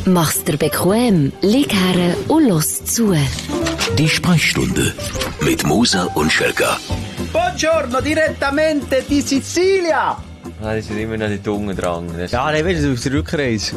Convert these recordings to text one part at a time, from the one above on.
Mach's dir bequem, lieg her und los zu. Die Sprechstunde mit Musa und Schelka. Buongiorno, direttamente di Sicilia. Das ist immer noch nicht unten dran. Ja, nein, weißt du, auf der Rückreise.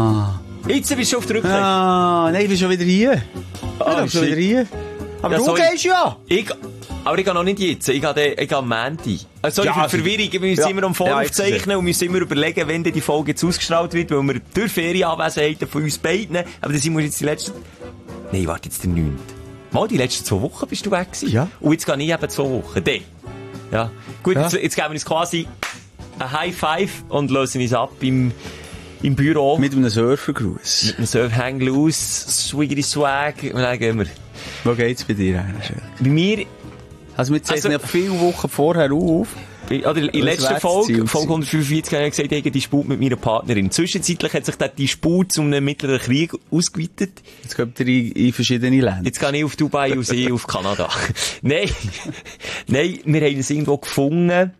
Jetzt bist du auf der Rückreise. Nein, ich bin schon wieder hier. Ich bin schon wieder hier. Aber ja, du gehst ja. Aber ich gehe noch nicht jetzt. Ich gehe am Montag. Also, ja, für Verwirrung. Wir müssen immer am Voraufzeichnen und müssen immer überlegen, wenn die Folge jetzt ausgestrahlt wird, weil wir durch Ferienanwesenheiten von uns beiden, aber das sind wir jetzt die letzten... Nein, warte, jetzt der 9. Mal, die letzten 2 Wochen bist du weg gewesen. Ja. Und jetzt gehe ich eben 2 Wochen. Ja. Gut, ja. Jetzt geben wir uns quasi ein High Five und lösen uns ab im Büro. Mit einem Surfergruß. Mit einem Surfer los, Swiggity Swag, und dann gehen wir. Wo geht's bei dir eigentlich? Bei mir... Also wir zeichnen ja viele Wochen vorher auf. Oder in der letzten Folge 145, habe ich gesagt, ich habe Disput mit meiner Partnerin. Zwischenzeitlich hat sich der Disput zu einem mittleren Krieg ausgeweitet. Jetzt geht ihr in verschiedene Länder. Jetzt gehe ich auf Dubai und sie auf Kanada. Nein, wir haben es irgendwo gefunden.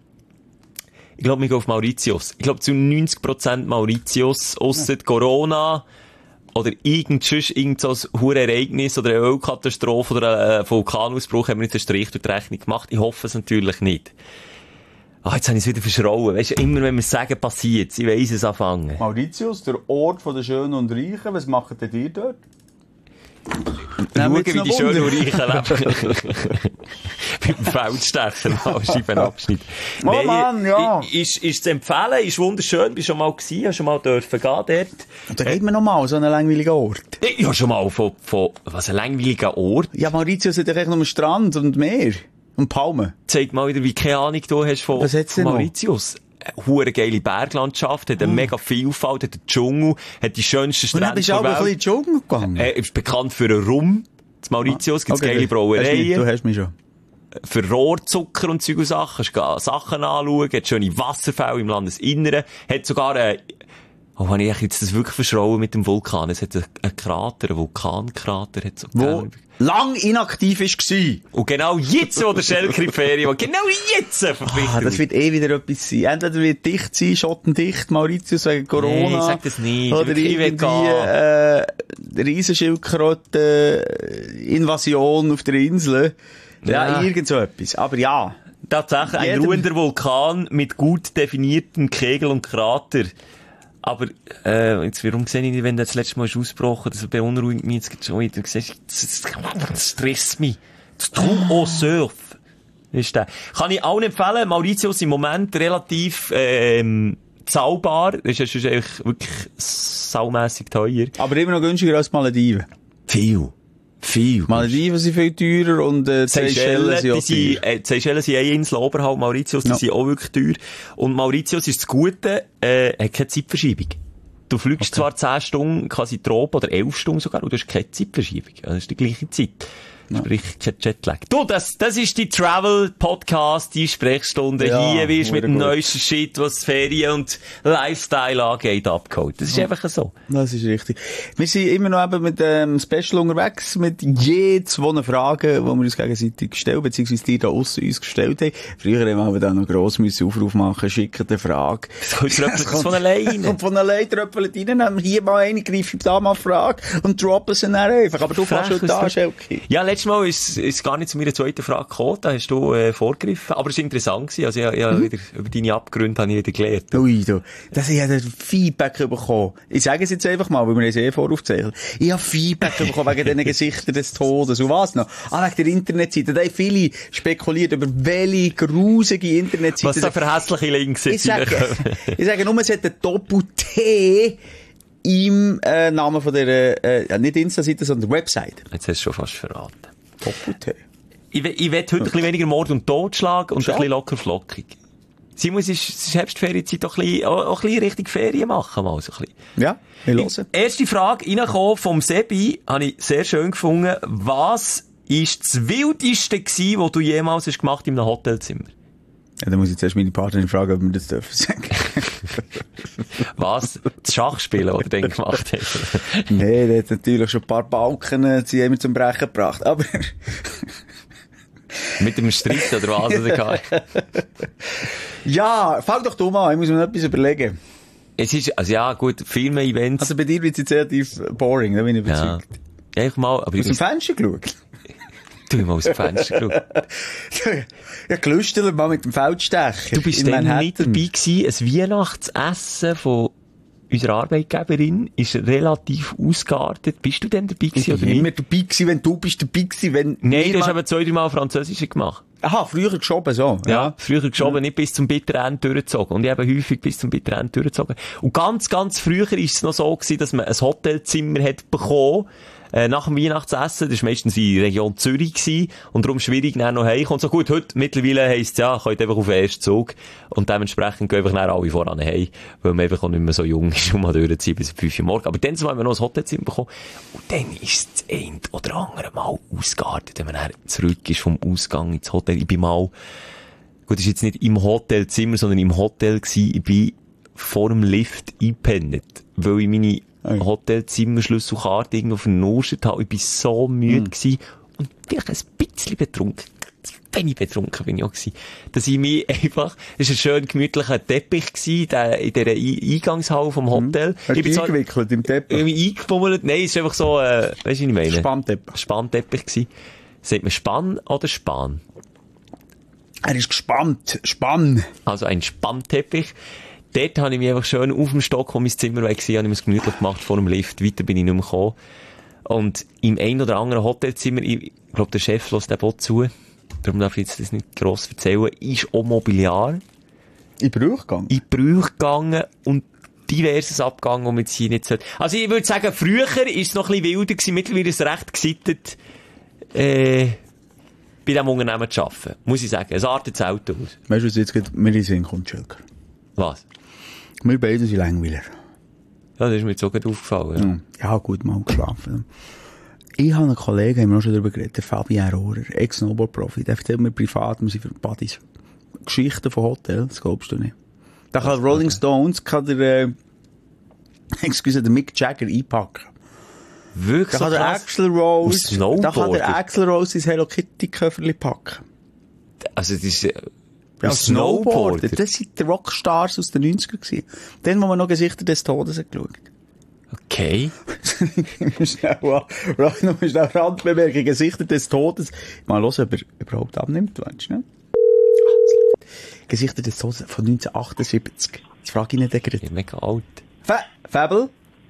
Ich glaube, wir gehen auf Mauritius. Ich glaube, zu 90% Mauritius, ausser Corona oder irgend so ein Ereignis oder eine Ölkatastrophe oder ein Vulkanausbruch haben wir jetzt einen Strich durch die Rechnung gemacht. Ich hoffe es natürlich nicht. Jetzt habe ich es wieder verschrauen. Weißt du, immer wenn wir sagen, passiert ich weiss es anfangen. Mauritius, der Ort der Schönen und Reichen. Was macht denn ihr dort? Schauen, wie die Schönen und Reichen leben. Mit dem Feldstecher, Scheibenabschnitt. Oh Mann, ja. Ist zu empfehlen, ist wunderschön. Bist schon mal gewesen, hast schon mal dürfen gehen dort. Und da geht man noch mal so einen langweiligen Ort. Ich habe schon mal von was, ein langweiliger Ort? Ja, Mauritius hat ja echt nur Strand und Meer. Und Palmen. Zeig mal wieder, wie keine Ahnung du hast von Mauritius. Hure geile Berglandschaft, hat eine mega Vielfalt, hat einen Dschungel, hat die schönsten Strände. Und dann bist du auch ein bisschen in den Dschungel gegangen? Ist bekannt für einen Rum. In Mauritius gibt's geile Brauereien. Du hast mich schon. Für Rohrzucker und Zeug und Sachen. Kannst du Sachen anschauen, hat schöne Wasserfälle im Landesinneren, hat sogar habe ich jetzt das wirklich verschrauen mit dem Vulkan? Es hat einen Krater, einen Vulkankrater, hat so wo lang inaktiv war. Und genau jetzt, wo der Schelker in die Ferien war, genau jetzt verpflichtet. Das wird wieder etwas sein. Entweder wird dicht sein, schottendicht, Mauritius wegen Corona. Nee, ich sag das nicht. Oder irgendwie, Riesenschildkröte, Invasion auf der Insel. Ja, irgend so etwas. Aber ja. Tatsächlich ein ruhender Vulkan mit gut definierten Kegel und Krater. Aber, jetzt, warum sehe ich nicht, wenn das letzte Mal ist ausgebrochen, das beunruhigt mich jetzt schon wieder. Das stresst mich. Das Trou au Surf. Ist der. Kann ich allen empfehlen. Mauritius im Moment relativ, zahlbar. Das ist ja eigentlich wirklich saumässig teuer. Aber immer noch günstiger als Malediven. Viel. Malediven sind viel teurer und Seychellen sind auch teuer. Seychellen sind eine Insel oberhalb Mauritius, die sind auch wirklich teuer. Und Mauritius ist das Gute, hat keine Zeitverschiebung. Du fliegst zwar 10 Stunden, quasi Tropen, oder 11 Stunden sogar, und du hast keine Zeitverschiebung. Das ist die gleiche Zeit. Sprich, kein Jetlag. Du, das ist die Travel-Podcast, die Sprechstunde. Ja, hier wirst du mit dem neuesten Shit, was Ferien und Lifestyle angeht, abgeholt. Das ist einfach so. Das ist richtig. Wir sind immer noch eben mit dem Special unterwegs, mit je 2 Fragen, die wir uns gegenseitig gestellt, beziehungsweise die da aussen uns gestellt haben. Früher haben wir da noch gross Aufruf machen, schicken eine Frage. Das kommt von alleine. Kommt von alleine, tröppelt rein, nehmen hier mal eine, greifen da mal Frage und droppen sie dann einfach. Aber du fährst heute da, Schelke. Ja, letztes Mal ist gar nicht zu meiner zweiten Frage gekommen, da hast du vorgegriffen, aber es war interessant gewesen, also ich wieder, über deine Abgründe habe ich wieder gelernt. Ui, du, dass ich Feedback bekommen. Ich sage es jetzt einfach mal, weil wir es voraufzeichnen. Ich habe Feedback bekommen wegen diesen Gesichtern des Todes und was noch? Wegen der Internetseite. Da haben viele spekuliert über welche grusige Internetseite. Was da für hässliche Links sind. Ich sage nur, es hat einen Doppel-T im Namen von der, nicht Insta-Seite, sondern Website. Jetzt hast du schon fast verraten. Doppel-T. Ich will heute ein bisschen weniger Mord und Totschlag und ein bisschen locker flockig. Simon, es ist Herbstferienzeit auch ein bisschen richtig Ferien machen, mal so ein bisschen. Ja, wir hören. Erste Frage reingekommen vom Sebi, habe ich sehr schön gefunden. Was ist das Wildeste gewesen, was du jemals hast gemacht in einem Hotelzimmer? Ja, da muss ich zuerst meine Partnerin fragen, ob wir das dürfen sagen. Was? Das Schachspielen, das du dann gemacht hast? Nee, der hat natürlich schon ein paar Balken, sie haben wir zum Brechen gebracht, aber... Mit dem Streit oder was? Ja, fang doch du mal an, ich muss mir noch etwas überlegen. Es ist, also ja, gut, Filme-Events. Also bei dir wird es jetzt relativ boring, da bin ich überzeugt. Ja. Einfach mal, aber aus dem Fenster geschaut? Du hast mal aus dem Fenster geschaut. Ja, gelüstert mal mit dem Feldstecher. Du bist dann nicht dabei gewesen. Ein Weihnachtsessen von unserer Arbeitgeberin ist relativ ausgeartet. Bist du denn dabei gewesen oder nicht? Immer dabei gewesen, wenn du bist dabei gewesen, wenn... Nein, du hast aber 2-3 Mal Französisch gemacht. Aha, früher geschoben, so. Ja, früher geschoben, nicht bis zum bitteren Ende durchgezogen. Und ich habe häufig bis zum bitteren Ende durchgezogen. Und ganz, ganz früher ist es noch so gewesen, dass man ein Hotelzimmer hat bekommen, nach dem Weihnachtsessen. Das war meistens in der Region Zürich gewesen. Und darum schwierig, dann noch heimkommen. So gut, heute mittlerweile heisst es ja, könnt einfach auf den ersten Zug. Und dementsprechend gehen einfach dann alle voran heim. Weil man einfach auch nicht mehr so jung ist und mal durchziehen bis 5 Uhr morgens. Aber dann haben wir noch ein Hotelzimmer bekommen. Und dann ist es das eine oder andere Mal ausgeartet, wenn man dann zurück ist vom Ausgang ins Hotel. Ich bin mal, gut, das ist jetzt nicht im Hotelzimmer, sondern im Hotel gewesen. Ich bin vor dem Lift eingepennt, weil ich meine Hotelzimmerschlüsselkarte irgendwo vernuscht habe. Ich war so müde gewesen und vielleicht ein bisschen betrunken. Wenn ich betrunken bin ich auch gewesen. Dass ich mich einfach, es war ein schön gemütlicher Teppich gewesen, in dieser Eingangshalle vom Hotel. Hast du dich eingewickelt im Teppich? Eingebummelt. Nein, es ist einfach so, weißt du, was ich meine? Spannteppich gewesen. Sagt man Spann oder Span? Er ist gespannt. Spann. Also ein Spannteppich. Dort habe ich mich einfach schön auf dem Stock, wo mein Zimmer war, habe ich mir es gemütlich gemacht vor dem Lift. Weiter bin ich nicht mehr gekommen. Und im ein oder anderen Hotelzimmer, ich glaube, der Chef lässt den auch zu. Darum darf ich jetzt das nicht gross erzählen. Ist auch Mobiliar. In Brüch gegangen? In Brüch gegangen und diverses abgegangen, wo man jetzt hier nicht sollte. Also ich würde sagen, früher war es noch ein bisschen wilder gewesen. Mittlerweile ist es recht gesittet, bei diesem Unternehmen zu arbeiten. Muss ich sagen. Es artet das Auto aus. Weißt du, was jetzt gerade mir in den Sinn kommt, Schelker? Was? Wir beide sind Langweiler. Ja, das ist mir jetzt auch gerade aufgefallen. Ja, gut, mal geschlafen. Ich habe einen Kollegen, haben wir auch schon darüber geredet, der Fabian Rohrer, Ex-Snowboard-Profi, der erzählt mir privat, wir sind für Buddies. Geschichten von Hotels, das glaubst du nicht. Da kann Rolling Stones, der Mick Jagger einpacken. Wirklich? Da kann der Axl Rose, sein Hello Kitty Köfferli packen. Also, das ist, ja, Snowboarder. Das sind die Rockstars aus den 90ern gewesen. Dann, wo man noch Gesichter des Todes hat geschaut. Okay. Schnell Randbemerkung, Gesichter des Todes. Mal hören, ob er überhaupt abnimmt, weißt du, ne? Gesichter des Todes von 1978. Jetzt frage ich ihn nicht gerade. Ich bin mega alt. Fabel?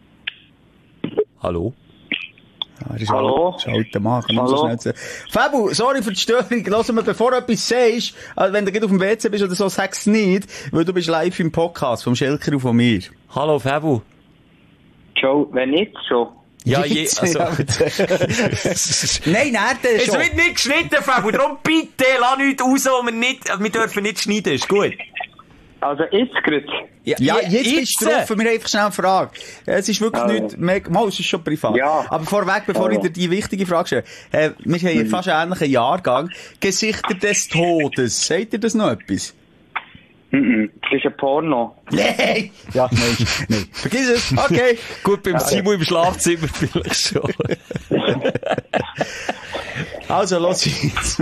Hallo? Ja, er ist Hallo? Ein alter Mann. Hallo? Fabu, sorry für die Störung. Lass mal, bevor du etwas sagst, also wenn du gerade auf dem WC bist oder so, sag's nicht, weil du bist live im Podcast vom Schelker und von mir. Hallo, Fabu. Ciao, wenn nicht schon. Ja, also. Nein, Es wird nicht geschnitten, Fabu. Darum bitte, lass nichts raus, wir dürfen nicht schneiden. Ist gut. Also jetzt gerade? Ja, jetzt bist du drauf. Wir haben einfach schnell eine Frage. Es ist wirklich nicht mega, mal, es ist schon privat. Ja. Aber vorweg, bevor ich dir die wichtige Frage stelle. Wir haben fast einen ähnlichen Jahrgang. Gesichter des Todes. Sagt ihr das noch etwas? Das ist ein Porno. Nein! Ja, nein. Vergiss es. Okay. Gut, beim Simon im Schlafzimmer vielleicht schon. Also, los jetzt.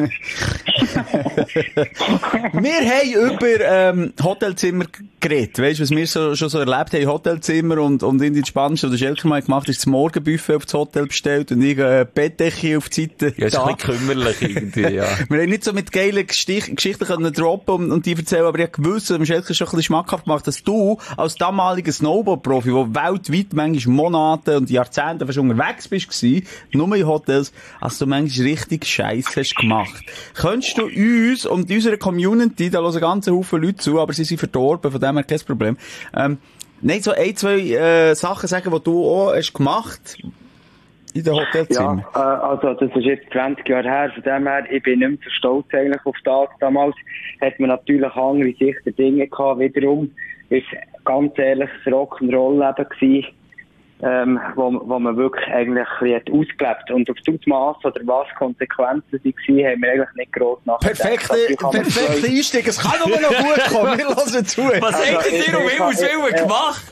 Wir haben über Hotelzimmer geredet. Weißt du, was wir schon so erlebt haben? Hotelzimmer und in den Spannendsten, was der Schelker mal gemacht hat, ist das Morgenbuffet auf das Hotel bestellt und ich Bettdecke auf die Seite. Ja, ist ein bisschen kümmerlich irgendwie, ja. Wir haben nicht so mit geilen Geschichten können droppen und die erzählen, aber ich habe gewusst, dem Schelker schon ein bisschen schmackhaft gemacht, dass du als damaliger Snowboard-Profi, der weltweit manchmal Monate und Jahrzehnte fast unterwegs bist, nur in Hotels, als du manchmal richtig Scheiß hast gemacht. Könntest du uns und unserer Community, da hören ganze Haufen Leute zu, aber sie sind verdorben, von dem her kein Problem, nicht so ein, zwei Sachen sagen, die du auch hast gemacht in den Hotelzimmern? Ja, also das ist jetzt 20 Jahre her, von dem her, ich bin nicht mehr so stolz eigentlich auf das. Damals hat man natürlich andere Sicht der Dinge gehabt, wiederum ist ganz ehrlich das Rock'n'Roll-Leben gewesen. wo man wirklich eigentlich ein bisschen ausgelebt. Und auf das Ausmaß oder was Konsequenzen waren, haben wir eigentlich nicht gross nachgedacht. Perfekter Einstieg. Es kann nur noch gut kommen. Wir hören zu. Was habt ihr um Himmels Willen gemacht?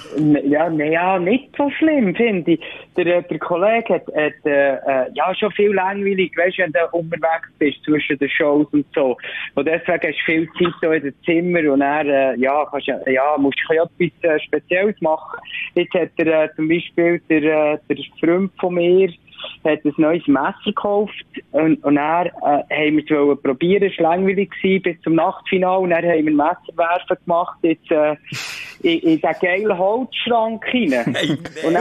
Ja, nicht so schlimm, finde ich. Der Kollege hat schon viel langweilig, weisst du, wenn du unterwegs bist zwischen den Shows und so. Und deswegen hast du viel Zeit so in dem Zimmer und dann, musst du etwas Spezielles machen. Jetzt hat zum Beispiel der Freund von mir hat ein neues Messer gekauft und dann haben wir es probieren, es war langweilig bis zum Nachtfinale und dann haben wir Messerwerfen gemacht jetzt in den geilen Holzschrank rein. Und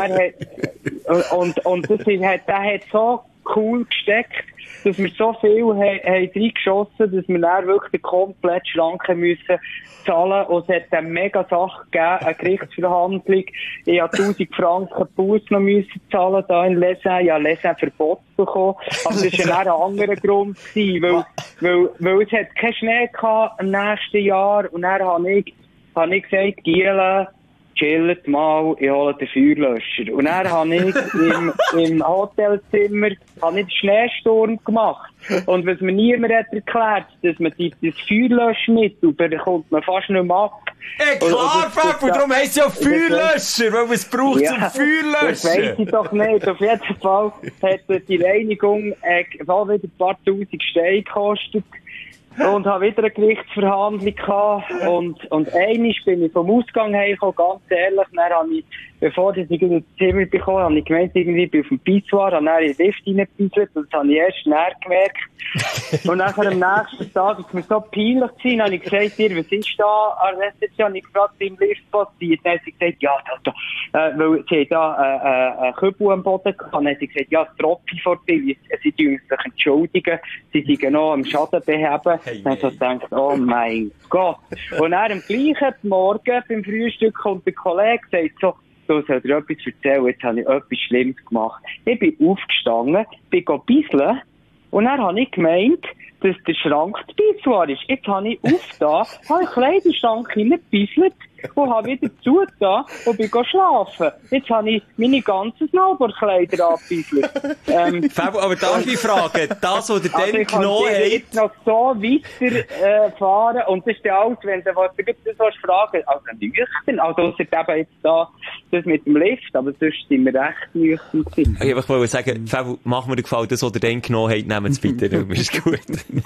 dann der hat so cool gesteckt, dass wir so viel haben reingeschossen, dass wir dann wirklich den kompletten Schrank müssen zahlen. Und es hat eine mega Sache gegeben, eine Gerichtsverhandlung. Ich habe 1000 Franken Buß noch müssen zahlen, da in Lesin. Ich habe Lesin Verbot bekommen. Aber das war ein anderer Grund gewesen, weil es hat keinen Schnee gehabt im nächsten Jahr. Und dann habe ich gesagt, Giele, chillt mal, ich hole den Feuerlöscher. Und dann habe ich im Hotelzimmer einen Schneesturm gemacht. Und was mir niemand hat erklärt, dass man das Feuerlöschmittel bekommt man fast nicht mehr ab. Klar, Fabio, darum heisst es ja Feuerlöscher, weil man es braucht zum Feuerlöschen. Das weiss ich doch nicht. Auf jeden Fall hat die Reinigung wieder ein paar tausend Steine gekostet. Und habe wieder eine Gerichtsverhandlung gehabt. Und einmal bin ich vom Ausgang hergekommen, ganz ehrlich. Dann habe ich, bevor ich in das Zimmer bekommen habe, ich gemeint, irgendwie bin ich auf dem Pissoir, habe dann in den Lift reingepieselt und das habe ich erst näher gemerkt. Und dann am nächsten Tag, als mir so peinlich war, habe ich gesagt, was ist da an der Rezeption? Habe ich gefragt, wie im Lift passiert. Dann hat sie gesagt, ja, weil sie da einen Kübel am Boden gehabt. Dann hat sie gesagt, ja, es Tropfen vor dir. Sie tun sich entschuldigen. Sie sind noch am Schaden beheben. Dann habe ich gedacht, oh mein Gott. Und dann am gleichen Morgen beim Frühstück kommt der Kollege und sagt so, du sollst dir etwas erzählen, jetzt habe ich etwas Schlimmes gemacht. Ich bin aufgestanden, bin bisseln und dann habe ich gemeint, dass der Schrank das Pissoir ist. Jetzt habe ich aufgetan, habe ich Kleiderschrank hineingebisselt und habe wieder zugetan und bin schlafen. Jetzt habe ich meine ganzen Snowboardkleider abgebisselt. Fabio, aber darf ich fragen, das, was ihr dann genommen habt... Ich jetzt noch so weiterfahren und das ist ja alles, wenn du was fragen, also nüchtern, also ausser eben jetzt da, das mit dem Lift, aber sonst sind wir recht nüchtern gewesen. Ich wollte sagen, Fabio, mach mir den Gefallen, das, was ihr dann genommen habt, nehmt es bitte, das ist gut.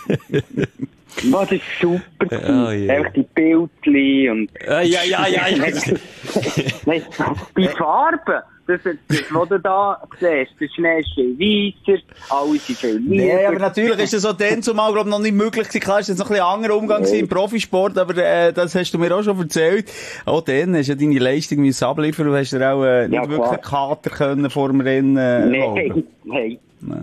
Das ist super. Einfach die Bildchen und... Ja. Nein, die Farben. Das, was du da siehst, der Schnee ist viel weisser, alle sind viel lieber. Nee, aber natürlich ist das so dann zumal, glaube ich, noch nicht möglich gewesen. Klar, ist jetzt noch ein bisschen anderer Umgang im Profisport, aber das hast du mir auch schon erzählt. Auch dann hast du ja deine Leistung müssen abliefern, du hast ja auch nicht wirklich einen Kater können vor dem Rennen. Nein,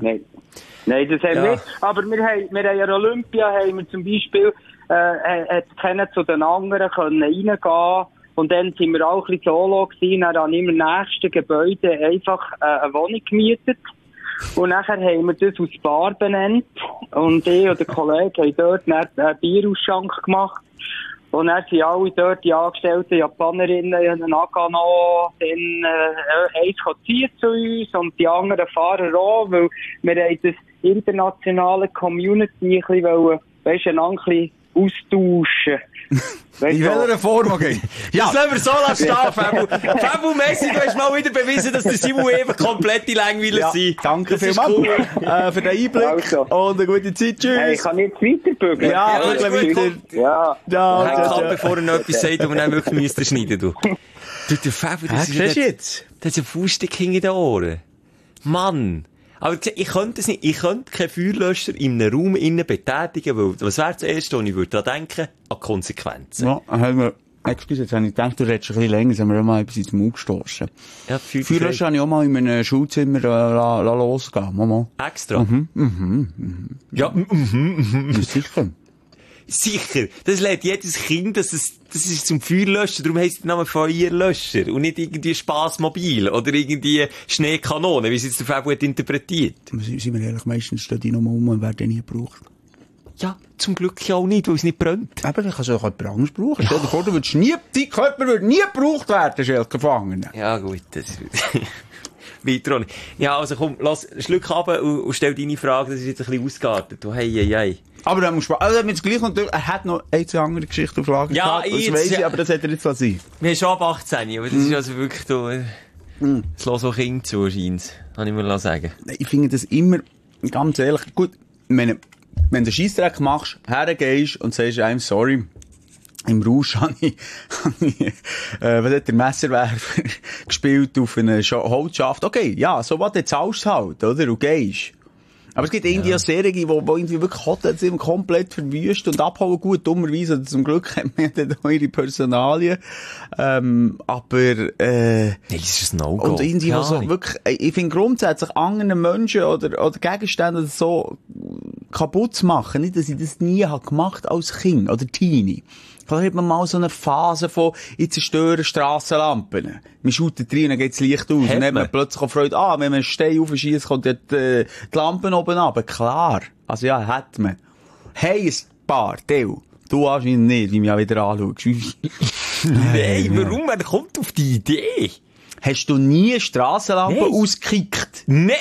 das haben wir nicht. Aber wir haben ja Olympia, haben wir zum Beispiel, können zu den anderen können reingehen. Und dann sind wir auch ein bisschen solo gewesen. Dann haben wir im nächsten Gebäude einfach eine Wohnung gemietet. Und nachher haben wir das aus Bar benannt. Und ich und der Kollege haben dort einen Bierausschank gemacht. Und dann sind alle dort die angestellten Japanerinnen, Nagano, dann eins ziehen zu uns und die anderen Fahrer auch, weil wir haben das internationale Community ein bisschen, weisst du, ein bisschen austauschen. In welcher Form, okay? Ja. Das lassen wir so stehen, Fabio. Fabio Messi, du hast mal wieder bewiesen, dass der Simon einfach komplette Langweiler sind. Danke vielmals für den Einblick also. Und eine gute Zeit. Tschüss. Hey, ich kann jetzt weiterbügeln. Ja, wirklich weiter. Ja. Bevor er noch etwas sagt, aber dann wirklich müsst ihr schneiden, du. Der Fabio, das ist jetzt? Das ist ein Fußstück hinter den Ohren. Mann. Aber ich könnte es nicht. Ich könnte keinen Feuerlöscher in einem Raum innen betätigen, weil, was wäre das Erste, was ich würde daran denken? An Konsequenzen. Ja, haben wir, excuse, jetzt habe ich gedacht, du redest ein bisschen länger, jetzt haben wir auch mal etwas ins Maul gestossen. Ja, Feuerlöscher habe ich auch mal in meinem Schulzimmer losgehen. Mal. Extra? Ja, Sicher. Sicher. Das lädt jedes Kind, das ist zum Feuerlöschen, darum heisst der Name Feuerlöscher und nicht irgendwie Spassmobil oder irgendwie Schneekanone, wie es jetzt der Fabio hat interpretiert. Sind wir ehrlich, meistens stehen die noch mal und werden nie gebraucht. Ja, zum Glück ja auch nicht, weil es nicht brennt. Aber dann kannst du auch jemand anderes brauchen. Stell dir vor, dein Körper würde nie gebraucht werden, Schelke Gefangener. Ja, gut, das weiter auch nicht. Ja, also komm, lass einen Schluck runter und stell deine Frage, das ist jetzt ein bisschen ausgeartet. Hey. Aber dann musst du, also jetzt gleich natürlich, er hat noch eine andere Geschichte auf Lager Ja, gehabt, das weiss ich, aber das hätte er jetzt was sein. Wir haben schon ab 18, aber das ist also wirklich da, es lässt auch Kinder zu, scheint's. Kann ich mir sagen. Ich finde das immer, ganz ehrlich, gut, wenn du den Scheissdreck machst, hergehst und sagst einem sorry, im Rausch habe ich was hat der Messerwerfer gespielt auf einer Holzschaft. Okay, ja, so was, jetzt zahlst du halt, oder? Und gehst. Aber es gibt irgendwie auch Serien, die irgendwie wirklich Hotels komplett verwüsten und abhauen. Gut, dummerweise, also zum Glück haben wir dann eure Personalien. Aber, nee, das ist ein No-Go. Und irgendwie ja, so wirklich, ich finde grundsätzlich anderen Menschen oder Gegenstände so kaputt zu machen. Nicht, dass ich das nie habe gemacht als Kind oder Teenie. Da hat man mal so eine Phase von, ich zerstöre Strassenlampen. Man schaut rein, dann geht das Licht aus. Und dann hat man plötzlich auch Freude, wenn man einen Stein aufschießt, kommt die Lampen oben runter. Klar. Also ja, hat man. Hey, ein paar, du anscheinend nicht, wie du mich auch wieder anschaust. Nein, warum? Wer kommt auf die Idee? Hast du nie Strassenlampen ausgekickt? Nein!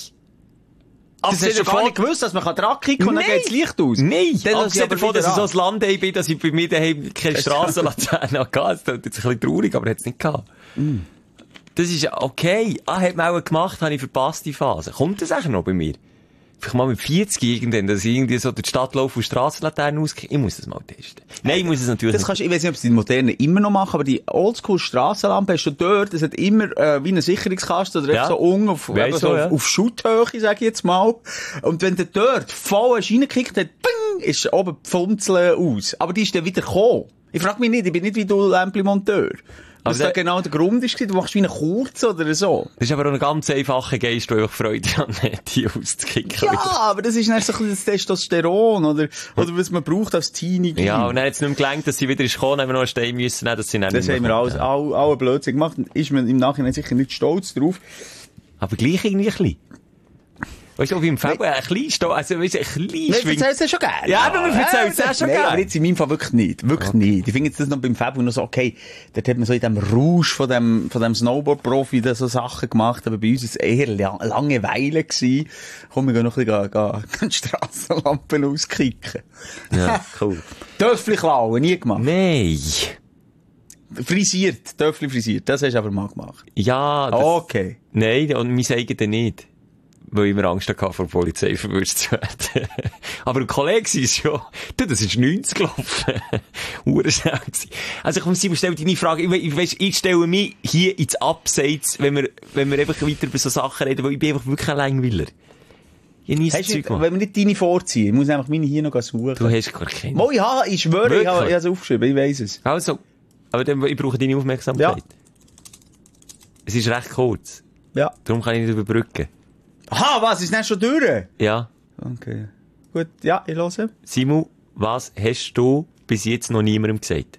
Das hast du gar nicht gewusst, dass man dran kicken kann und dann geht das Licht aus? Nein! Abgesehen davon, dass ich so ein Land bin, dass ich bei mir daheim keine Strassenlaterne hatte. Das ist jetzt ein bisschen traurig, aber hat's nicht gehabt. Das ist okay. Hat man auch gemacht, habe ich verpasst, die Phase. Kommt das eigentlich noch bei mir? Vielleicht mal mit 40 irgendwann, dass ich irgendwie so durch die Stadt laufe und Strassenlaternen auskriege. Ich muss das mal testen. Nein, ich muss es natürlich das kannst, ich weiss nicht, ob sie die modernen immer noch machen, aber die Oldschool-Strassenlampe hast du dort, das hat immer wie ein Sicherungskasten oder ja. So unten auf Schutthöhe, sag ich jetzt mal. Und wenn du dort voll reingekickt hast, bing, ist oben die Funzel aus. Aber die ist dann wieder gekommen. Ich frage mich nicht, ich bin nicht wie du Lämpli-Monteur. Was da genau der Grund ist, du machst wie einen Kurz oder so. Das ist aber auch ein ganz einfacher Geist, der einfach Freude an die auszukicken. Ja, aber das ist dann so ein bisschen das Testosteron, oder was man braucht als Teenie. Ja, und dann hat es nicht mehr gelangt, dass sie wieder ist gekommen, haben wir noch einen Stein müssen nehmen, dass sie nicht das haben wir alles, alle Blödsinn gemacht. Ist man im Nachhinein sicher nicht stolz drauf. Aber gleich irgendwie ein bisschen. Weißt du, wie im Februar ein klein Stolz, also weißt du, ein klein Schwing. Wir erzählen es ja schon gerne. Ja, aber wir erzählen es ja schon gerne. Aber jetzt in meinem Fall wirklich nicht. Wirklich nicht. Ich finde jetzt das noch beim Februar noch so, okay, dort hat man so in dem Rausch von dem Snowboard-Profi da so Sachen gemacht, aber bei uns war es eher Langeweile gewesen. Komm, wir gehen noch ein bisschen Strassenlampen auskicken. Ja, cool. Töffli klauen, nie gemacht. Nein. Töffli frisiert, das hast du aber mal gemacht. Ja, das... Okay. Nein, und mein eigenes nicht. Weil ich mir Angst hatte, vor der Polizei verwünscht zu werden. Aber ein Kollege war es schon. Du, das ist 90 gelaufen. Urschnell gewesen. Also komm, Simon, stell deine Frage. Ich stelle mich hier ins Abseits, wenn wir einfach weiter über so Sachen reden, weil ich bin einfach wirklich ein Langweiler. Ich nie das Zeug gemacht. Wenn wir nicht deine vorziehen, ich muss einfach meine hier noch suchen. Du hast gar keine. Mo, ja, ich schwöre, ich habe es aufgeschrieben, ich weiss es. Also, aber dann, ich brauche deine Aufmerksamkeit. Ja. Es ist recht kurz. Ja. Darum kann ich nicht überbrücken. Aha, was? Ist das schon durch? Ja. Okay. Gut, ja, ich höre. Simon, was hast du bis jetzt noch niemandem gesagt?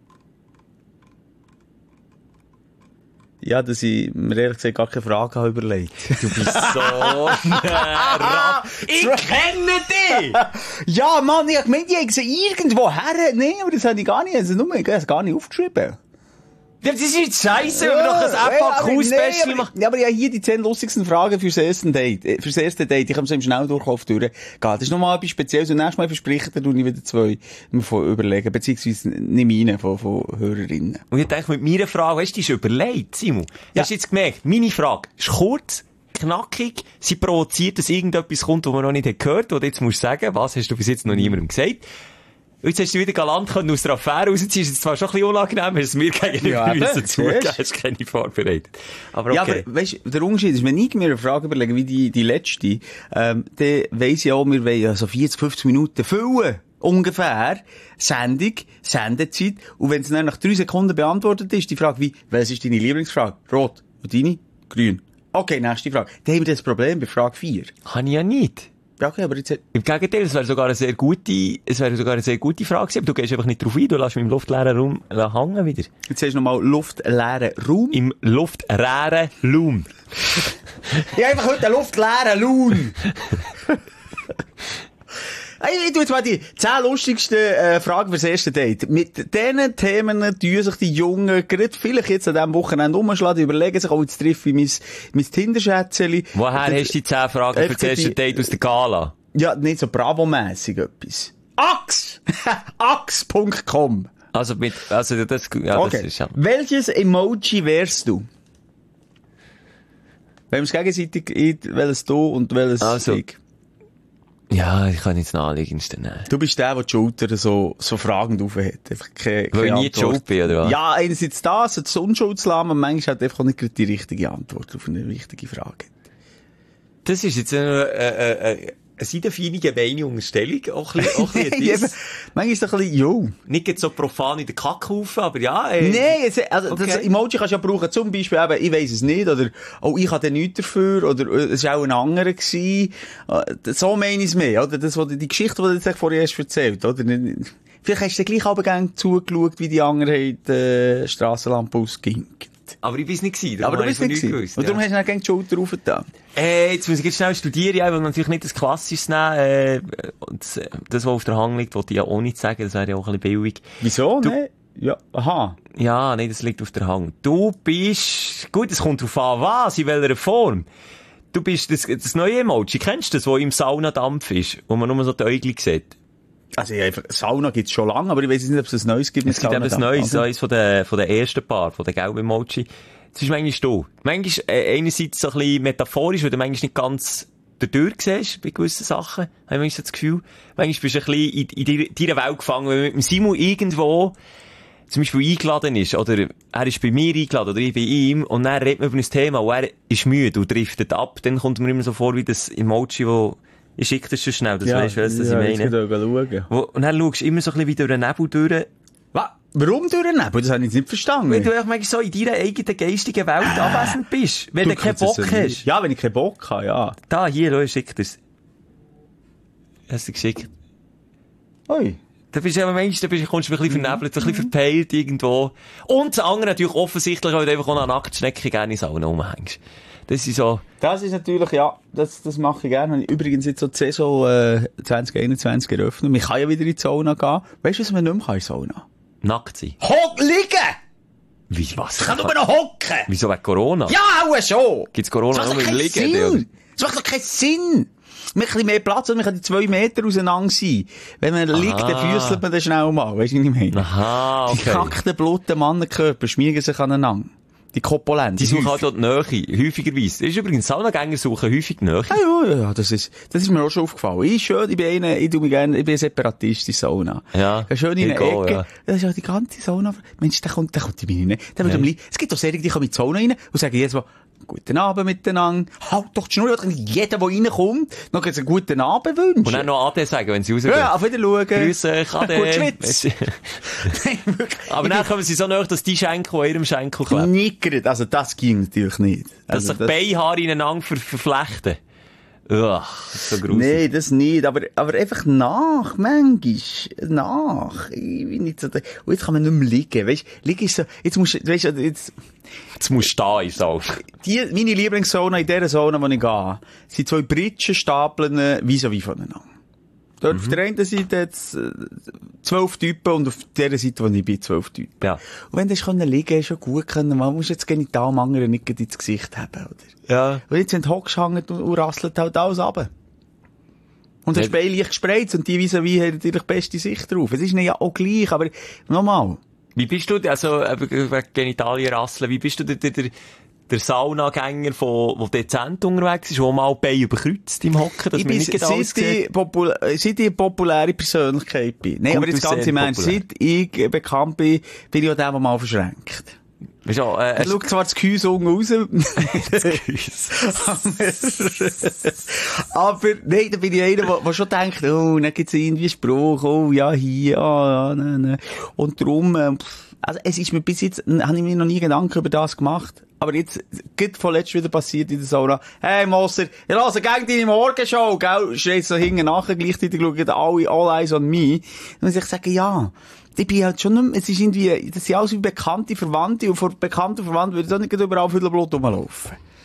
Ja, dass ich mir ehrlich gesagt gar keine Frage habe überlegt. Du bist so Rat. Ich kenne dich! Ja, Mann, ich meine, ich habe sie irgendwo her. Nein, aber das habe ich gar nicht, ich habe es gar nicht aufgeschrieben. Das ist jetzt scheiße, wenn wir doch ein FAQ-Special machen. Ja, aber ja, hier die 10 lustigsten Fragen fürs erste Date. Ich komme so im Schnelldurchlauf durch. Das ist nochmal etwas Spezielles. Und nächstes Mal verspreche ich, dann tue ich wieder 2 überlegen. Beziehungsweise nicht meine, von Hörerinnen. Und ich denke, mit meiner Frage, hast du dich schon überlegt, Simon? Ja. Hast du jetzt gemerkt, meine Frage ist kurz, knackig, sie provoziert, dass irgendetwas kommt, was man noch nicht gehört hat. Und jetzt musst du sagen, was hast du bis jetzt noch niemandem gesagt? Jetzt hast du wieder galant können aus der Affäre rausziehen. Das ist zwar schon ein bisschen unangenehm, hast du mir gegenüber müssen zugeben, hast keine vorbereitet. Aber okay. Ja, aber weißt, der Unterschied ist, wenn ich mir eine Frage überlege, wie die letzte, dann weiss ich auch, wir wollen ja so 40, 50 Minuten füllen. Ungefähr. Sendezeit. Und wenn es dann nach 3 Sekunden beantwortet ist, die Frage wie, was ist deine Lieblingsfrage? Rot. Und deine? Grün. Okay, nächste Frage. Dann haben wir das Problem bei Frage 4. Kann ich ja nicht. Ja, okay, aber jetzt... Im Gegenteil, es wäre sogar eine sehr gute Frage gewesen, aber du gehst einfach nicht drauf ein, du lässt mich im luftleeren Raum hängen wieder. Jetzt sagst du nochmal luftleeren Raum? Im luftleeren Raum. Ich habe einfach heute einen luftleeren Raum. Ich tu jetzt mal die 10 lustigsten Fragen fürs erste Date. Mit diesen Themen tun sich die Jungen gerade vielleicht jetzt an diesem Wochenende umschlagen, überlegen sich, jetzt treffe ich mein Tinder-Schätzchen. Woher hast du die 10 Fragen für das erste Date aus der Gala? Ja, nicht so Bravo-mässig etwas. Ax.com. Also das Okay. das ist ja. Welches Emoji wärst du? Wenn wir es gegenseitig, welches du und welches ich. Ja, ich kann jetzt naheliegendsten nehmen. Du bist der die Schulter so fragend aufhält. Einfach keine Weil ich nie Antwort. schuld bin, oder was? Ja, einerseits das Unschuldslam, und manchmal hat einfach auch nicht die richtige Antwort auf eine wichtige Frage. Das ist jetzt eine seitenfeinige gemeine Unterstellung. Auch ein bisschen Manchmal ist es ein bisschen, jo. nicht jetzt so profan in den Kackhaufen, aber ja. Nee, das Okay. Emoji kannst du ja brauchen, zum Beispiel eben, ich weiss es nicht, oder, ich hatte nichts dafür, oder, es war auch ein anderer gewesen. So meine ich es mehr, oder? Die Geschichte, die du jetzt vorher erst erzählt, oder? Vielleicht hast du gleich aber gerne zugeschaut, wie die anderen die Strassenlampe ausgingt. Aber ich bin es nicht gewesen. Aber du darum bist habe nicht ich von gewesen. nichts Und darum gewusst, hast du dann gerne die Schulter raufgetan. Jetzt muss ich jetzt schnell studieren, ja, ich will natürlich nicht das Klassisches nehmen, und das, was auf der Hand liegt, wollte ich ja auch nicht sagen, das wäre ja auch ein bisschen billig. Wieso, ne? Ja, aha. Ja, nee, das liegt auf der Hand. Du bist, gut, es kommt drauf an, was, in welcher Form. Du bist das neue Emoji, kennst du das, wo im Saunadampf ist, wo man nur so die Äugel sieht? Also, Sauna gibt's schon lange, aber ich weiss nicht, ob es ein neues gibt. Es gibt eben ein neues, eines von den ersten Paar, von den gelben Emoji. Das ist manchmal du. Manchmal, einerseits so ein bisschen metaphorisch, weil du manchmal nicht ganz dadurch siehst, bei gewissen Sachen. Habe ich manchmal so das Gefühl. Manchmal bist du ein bisschen in deiner Welt gefangen, wenn mit dem Simon irgendwo, zum Beispiel eingeladen ist, oder er ist bei mir eingeladen, oder ich bei ihm, und dann redet man über ein Thema, und er ist müde und driftet ab, dann kommt mir immer so vor, wie das Emoji, wo, ich schicke das schon schnell, das weisst du, was ich meine. Und dann schaust du immer so ein bisschen wie durch den Nebel durch. Was? Warum durch den Nebel? Das habe ich jetzt nicht verstanden. Weil du manchmal so in deiner eigenen geistigen Welt abwesend bist. Wenn du keinen Bock hast. Ja, wenn ich keinen Bock habe, ja. Da, hier, schau, schick das. Hast du geschickt? Ui. Da bist du aber manchmal, kommst du ein bisschen vernebelt, ein bisschen verpeilt irgendwo. Und das andere natürlich offensichtlich, weil du einfach auch eine Nacktschnecke gerne in Sauna rumhängst. Das ist so. Das ist natürlich, ja, das mache ich gerne. Habe ich übrigens jetzt so die Saison 2021 eröffnet. Man kann ja wieder in die Sauna gehen. Weißt du, was man nicht mehr kann in die Sauna? Nackt sein. Liegen! Wie, was? Ich kann nur noch hocken! Wieso wegen Corona? Ja, auch schon! Gibt's Corona Das nur macht im doch Liegen? keinen Sinn! Das macht doch keinen Sinn! Man hat ein bisschen mehr Platz, und man kann die 2 Meter auseinander sein. Wenn man liegt, dann füßelt man das schnell mal. Weißt du, was ich meine? Aha, okay. Die kackten, blutigen Mannenkörper schmiegen sich aneinander. Die Kopulenz. Die suchen halt dort Nähe, häufigerweise. Das ist übrigens, Saunagänger suchen häufig Nähe. Ja, das ist mir auch schon aufgefallen. Ich bin ein Separatist in Sauna. Ja. Schön in ich einer auch, Ecke. ja. Das ist ja die ganze Sauna. Mensch, der kommt in mich nicht. Der wird am liebsten. Es gibt doch Serien, die kommen in die Sauna rein und sagen jetzt mal, guten Abend miteinander. Halt doch die Schnur. Jeder, der reinkommt, noch einen guten Abend wünschen. Und dann noch Ade sagen, wenn sie rausgehen. Ja, auf Wiederschauen. Grüß euch, Ade. Gut Schwitz. Nein, aber dann kommen sie so nahe, dass die Schenkel an ihrem Schenkel klebt. Nickert. Also, das ging natürlich nicht. Dass Also, sich die Beinhaare ineinander verflechten. Ach, das ist so gruselig. Nee, das nicht. Aber einfach manchmal. Ich bin nicht so, und jetzt kann man nicht mehr liegen. Weißt, liegen ist so, jetzt musst musst du da, ist auch. meine Lieblingssauna in dieser Sauna, wo ich gehe, sind 2 Britschenstapeln vis-à-vis voneinander. Dort auf der einen Seite jetzt 12 Typen und auf der Seite, wo ich bin, 12 Typen. Ja. Und wenn du liegen hast, schon gut können, man muss jetzt genital am anderen nicht ins Gesicht haben, oder? Ja. Und jetzt sind hockst hängt und rasselt halt alles runter. Und das Bein leicht gespreizt und die vis-à-vis haben natürlich beste Sicht drauf. Es ist ihnen ja auch gleich, aber nochmal. Wie bist du, also, wegen Genitalien rasseln, wie bist du der Saunagänger, der dezent unterwegs ist, wo mal die Beine überkreuzt im Hocken, dass Ich man bin, nicht genau seit ich eine populäre Persönlichkeit bin. Nein, aber jetzt ganz im Ernst, seit ich bekannt bin ich auch der mal verschränkt. Weißt du, Er schaut zwar das Gehäuse unten raus. Aber, nein, da bin ich einer, der schon denkt, oh, dann gibt's irgendwie einen Spruch, oh, ja, hier, ja, nein. Und darum, also, es ist mir bis jetzt, habe ich mir noch nie Gedanken über das gemacht. Aber jetzt, geht vorletzt wieder passiert in der Sauna. Hey, Moser, ich höre gegen deine Morgenshow, gell? Schreit so hinten nachher, gleichzeitig schauen alle, all eyes on me. Dann muss ich sagen, ja. Ich bin halt schon nicht mehr, es ist irgendwie, das sind alles wie bekannte Verwandte, und vor bekannten Verwandten würde ich auch nicht überall viel Blut rumlaufen.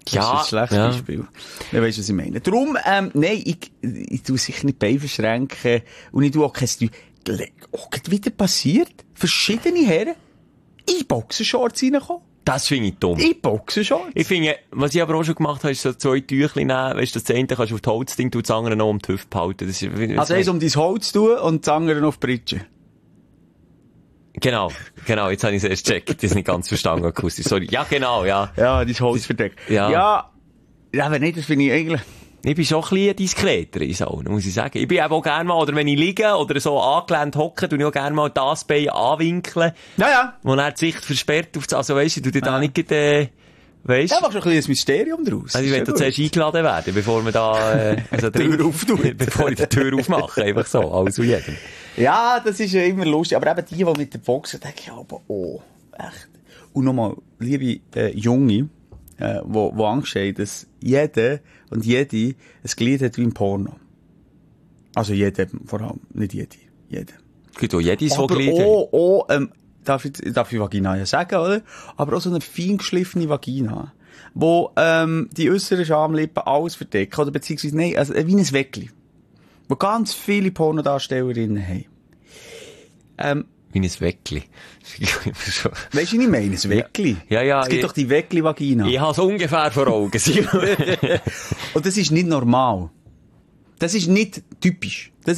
Das ist ein schlechtes Beispiel. Ja, weisst du, was ich meine. Darum, nein, ich tue sicher nicht Beine verschränken und ich tue auch kein wieder passiert, verschiedene Herren in Boxershorts reinkommen. Das finde ich dumm. In Boxershorts? Ich finde, was ich aber auch schon gemacht habe, ist so 2 Tüchlein nehmen, weisst du, das eine kannst du auf das Holzding tun, das andere noch um die Hüfte behalten. Das ist, also eins um dein Holz tun und das andere noch auf die Britsche. Genau, jetzt habe ich es erst gecheckt, das ist nicht ganz verstanden, akustisch, sorry. Ja, genau, ja. Ja, dein Holz verdeckt. Ja, aber nicht, das finde ich eigentlich... Ich bin schon ein bisschen diskreter in Sauna, muss ich sagen. Ich bin eben auch gerne mal, oder wenn ich liege oder so angelehnt hocke, tue ich auch gerne mal das Bein anwinkeln. Ja. Wo dann die Sicht versperrt auf das, also weisst du, du da nicht, weisst du? Ja, machst du ein bisschen ein Mysterium draus. Also ich will da zuerst eingeladen werden, bevor wir da, die Tür auftun. Bevor ich die Tür aufmache, einfach so, also jedem. Ja, das ist ja immer lustig, aber eben die mit der Boxen, denke ich aber, echt. Und nochmal, liebe, Junge, wo Angst haben, dass jeder und jede ein Glied hat wie im Porno. Also jeder, vor allem, nicht jede. Jeder. Gibt auch jede so Glied. Darf ich Vagina ja sagen, oder? Aber auch so eine fein geschliffene Vagina, wo, die äußeren Schamlippen alles verdecken, oder beziehungsweise, nein, also, wie ein Weckli. Wo ganz viele Pornodarstellerinnen haben. Wie ein Weckli. Weisst du, was ich meine? Ein Weckli? Ja. Es gibt doch die Weckli-Vagina. Ich habe es ungefähr vor Augen. Und das ist nicht normal. Das ist nicht typisch. Das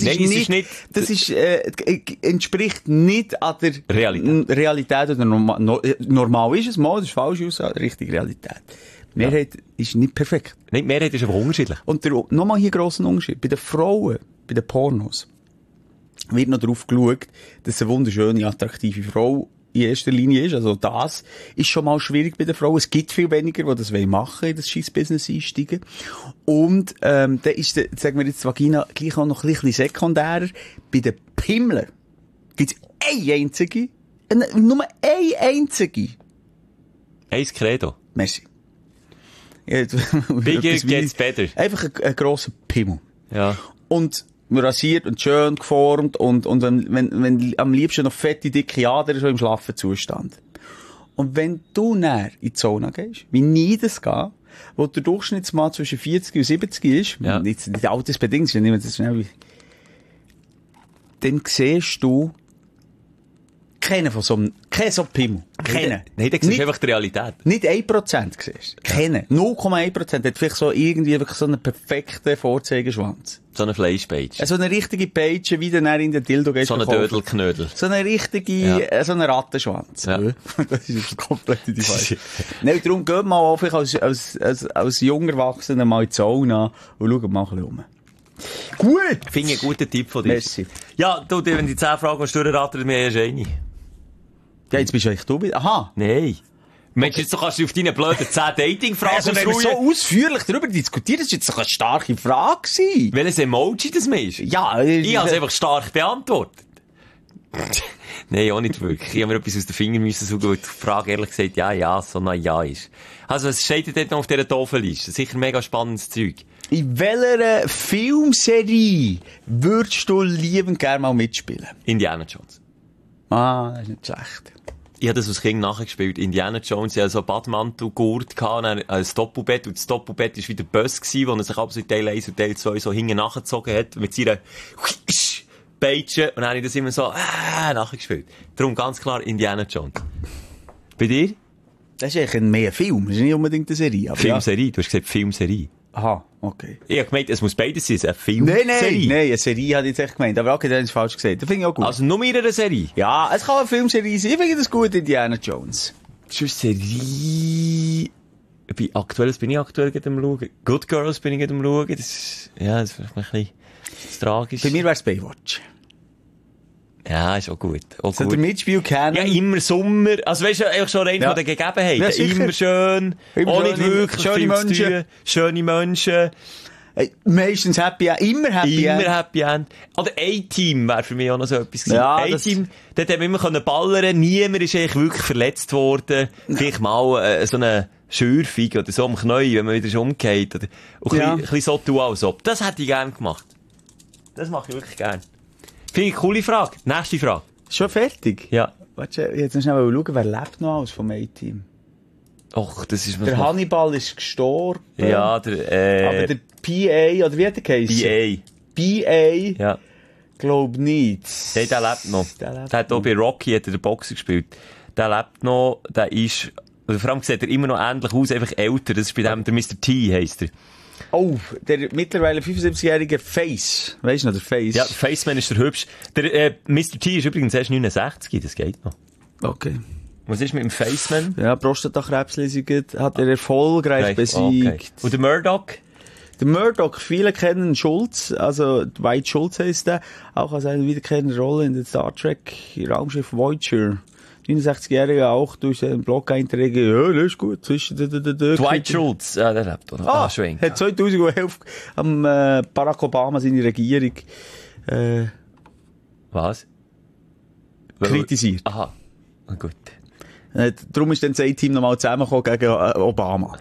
entspricht nicht an der Realität oder normal ist es mal, das ist falsch aus, richtig Realität. Die Mehrheit ist nicht perfekt. Nein, die Mehrheit ist aber unterschiedlich. Und nochmal hier grosser Unterschied. Bei den Frauen, bei den Pornos, wird noch darauf geschaut, dass eine wunderschöne, attraktive Frau in erster Linie ist. Also das ist schon mal schwierig bei den Frauen. Es gibt viel weniger, die das machen wollen, in das Scheissbusiness einsteigen. Und dann ist, sagen wir jetzt, die Vagina gleich auch noch ein bisschen sekundärer. Bei den Pimmeln gibt es eine einzige, nur eine einzige. Eins Credo. Merci. Bigger gets better. Einfach ein grosser Pimmel. Ja. Und rasiert und schön geformt und wenn am liebsten noch fette, dicke Adern schon im schlaffen Zustand. Und wenn du näher in die Sauna gehst, wie nie das geht, wo der Durchschnittsmann zwischen 40 und 70 ist, nicht altersbedingt, ist ja nicht das schnell wie, dann siehst du keinen von so einem Pimmel. Keinen. Nein, dann siehst du einfach die Realität. Nicht 1% siehst. Keinen. 0,1% hat vielleicht so irgendwie wirklich so einen perfekten Vorzeigeschwanz. So eine Fleischpeitsche. So eine richtige Peitsche, wie du dann in den Dildo gehst. So eine Dödelknödel. So eine richtige, so einen Rattenschwanz. Ja. Das ist komplett in die Fall. Nein, darum geht mal auch als junger Erwachsener mal in die Sauna und schaut mal ein bisschen um. Gut! Finde ich einen guten Tipp von dir. Merci. Ja, du, wenn die 10 Fragen durchrattern, mir erst eine. Ja, jetzt bist du eigentlich du. Aha. Nein. Mensch, jetzt kannst du auf deine blöden 10 Dating-Fragen also, wenn wir so ausführlich darüber diskutieren, das war jetzt doch eine starke Frage gewesen. Welches Emoji das ist? Ja, ich habe es einfach stark beantwortet. Nein, auch nicht wirklich. Ich habe mir etwas aus den Fingern müssen suchen, weil die Frage ehrlich gesagt ja, so ein Ja ist. Also, was steht denn dort noch auf dieser Tafelliste? Sicher mega spannendes Zeug. In welcher Filmserie würdest du liebend gerne mal mitspielen? Indiana Jones. Ah, das ist nicht schlecht. Ich habe das als Kind nachgespielt. Indiana Jones, ich hatte so einen Badmantel-Gurt gehabt, ein Doppelbett, und das Doppelbett war wieder Böss gewesen, wo er sich absolut Teil 1 und Teil 2 so hinten nachgezogen hat, mit seiner Peitsche, und dann habe ich das immer so, nachgespielt. Darum ganz klar Indiana Jones. Bei dir? Das ist eigentlich mehr ein Film, das ist nicht unbedingt eine Serie. Aber Filmserie, du hast gesagt Filmserie. Aha, okay. Ich habe gemeint, es muss beides sein, eine Filmserie. Nein, eine Serie hatte ich jetzt echt gemeint, aber okay, das ist falsch gesagt. Das finde ich auch gut. Also nur in einer Serie? Ja, es kann eine Filmserie sein, ich finde das gut, Indiana Jones. Sonst Serie... Was bin ich aktuell gerade am Schauen? Good Girls bin ich gerade am Schauen. Das ist ein bisschen tragisch. Bei mir wäre es Baywatch. Ja, ist auch gut. So der Mitspiel kennen. Ja, immer Sommer. Also weißt du, eigentlich schon rein von den Gegebenheiten. Ja, immer schön. Auch nicht wirklich schöne Menschen. Schöne Menschen. Meistens Happy End. Immer Happy End. Immer Happy End. Oder A-Team wäre für mich auch noch so etwas gewesen. Ja, A-Team, dort haben wir immer ballern. Niemand ist eigentlich wirklich verletzt worden. Vielleicht mal so eine Schürfung oder so am Knie, wenn man wieder schon umgeht. Oder ein bisschen so tun, als ob. Das hätte ich gerne gemacht. Das mache ich wirklich gerne. Finde ich eine coole Frage. Nächste Frage. Schon fertig? Ja. Warte, jetzt noch schnell schauen, wer lebt noch alles vom A-Team? Och, das ist mir Der Hannibal ist gestorben. Ja, Aber der PA, oder wie hat der geheißen? BA. Ja. Glaub nicht. Hey, der lebt noch. Der hat auch bei Rocky hat er den Boxer gespielt. Der lebt noch, der ist, also vor allem sieht er immer noch ähnlich aus, einfach älter. Das ist bei dem, der Mr. T heisst er. Oh, der mittlerweile 75-jährige Face. Weisst du noch, der Face? Ja, der Faceman ist der hübsch. Der, Mr. T ist übrigens erst 69, das geht noch. Okay. Was ist mit dem Faceman? Ja, Prostatakrebslesung hat er erfolgreich besiegt. Okay. Und der Murdoch? Der Murdoch, viele kennen Schulz, also Dwight Schultz heisst der, auch als eine wiederkehrende Rolle in der Star Trek Raumschiff Voyager. 69-Jährige auch durch seinen Blog-Einträge, ja, das ist gut. Dwight Schultz, ja, der lebt auch noch. Ah, hat 2011 am Barack Obama seine Regierung was? Kritisiert. Aha, na gut. Darum ist dann das A-Team nochmal zusammengekommen gegen Obama.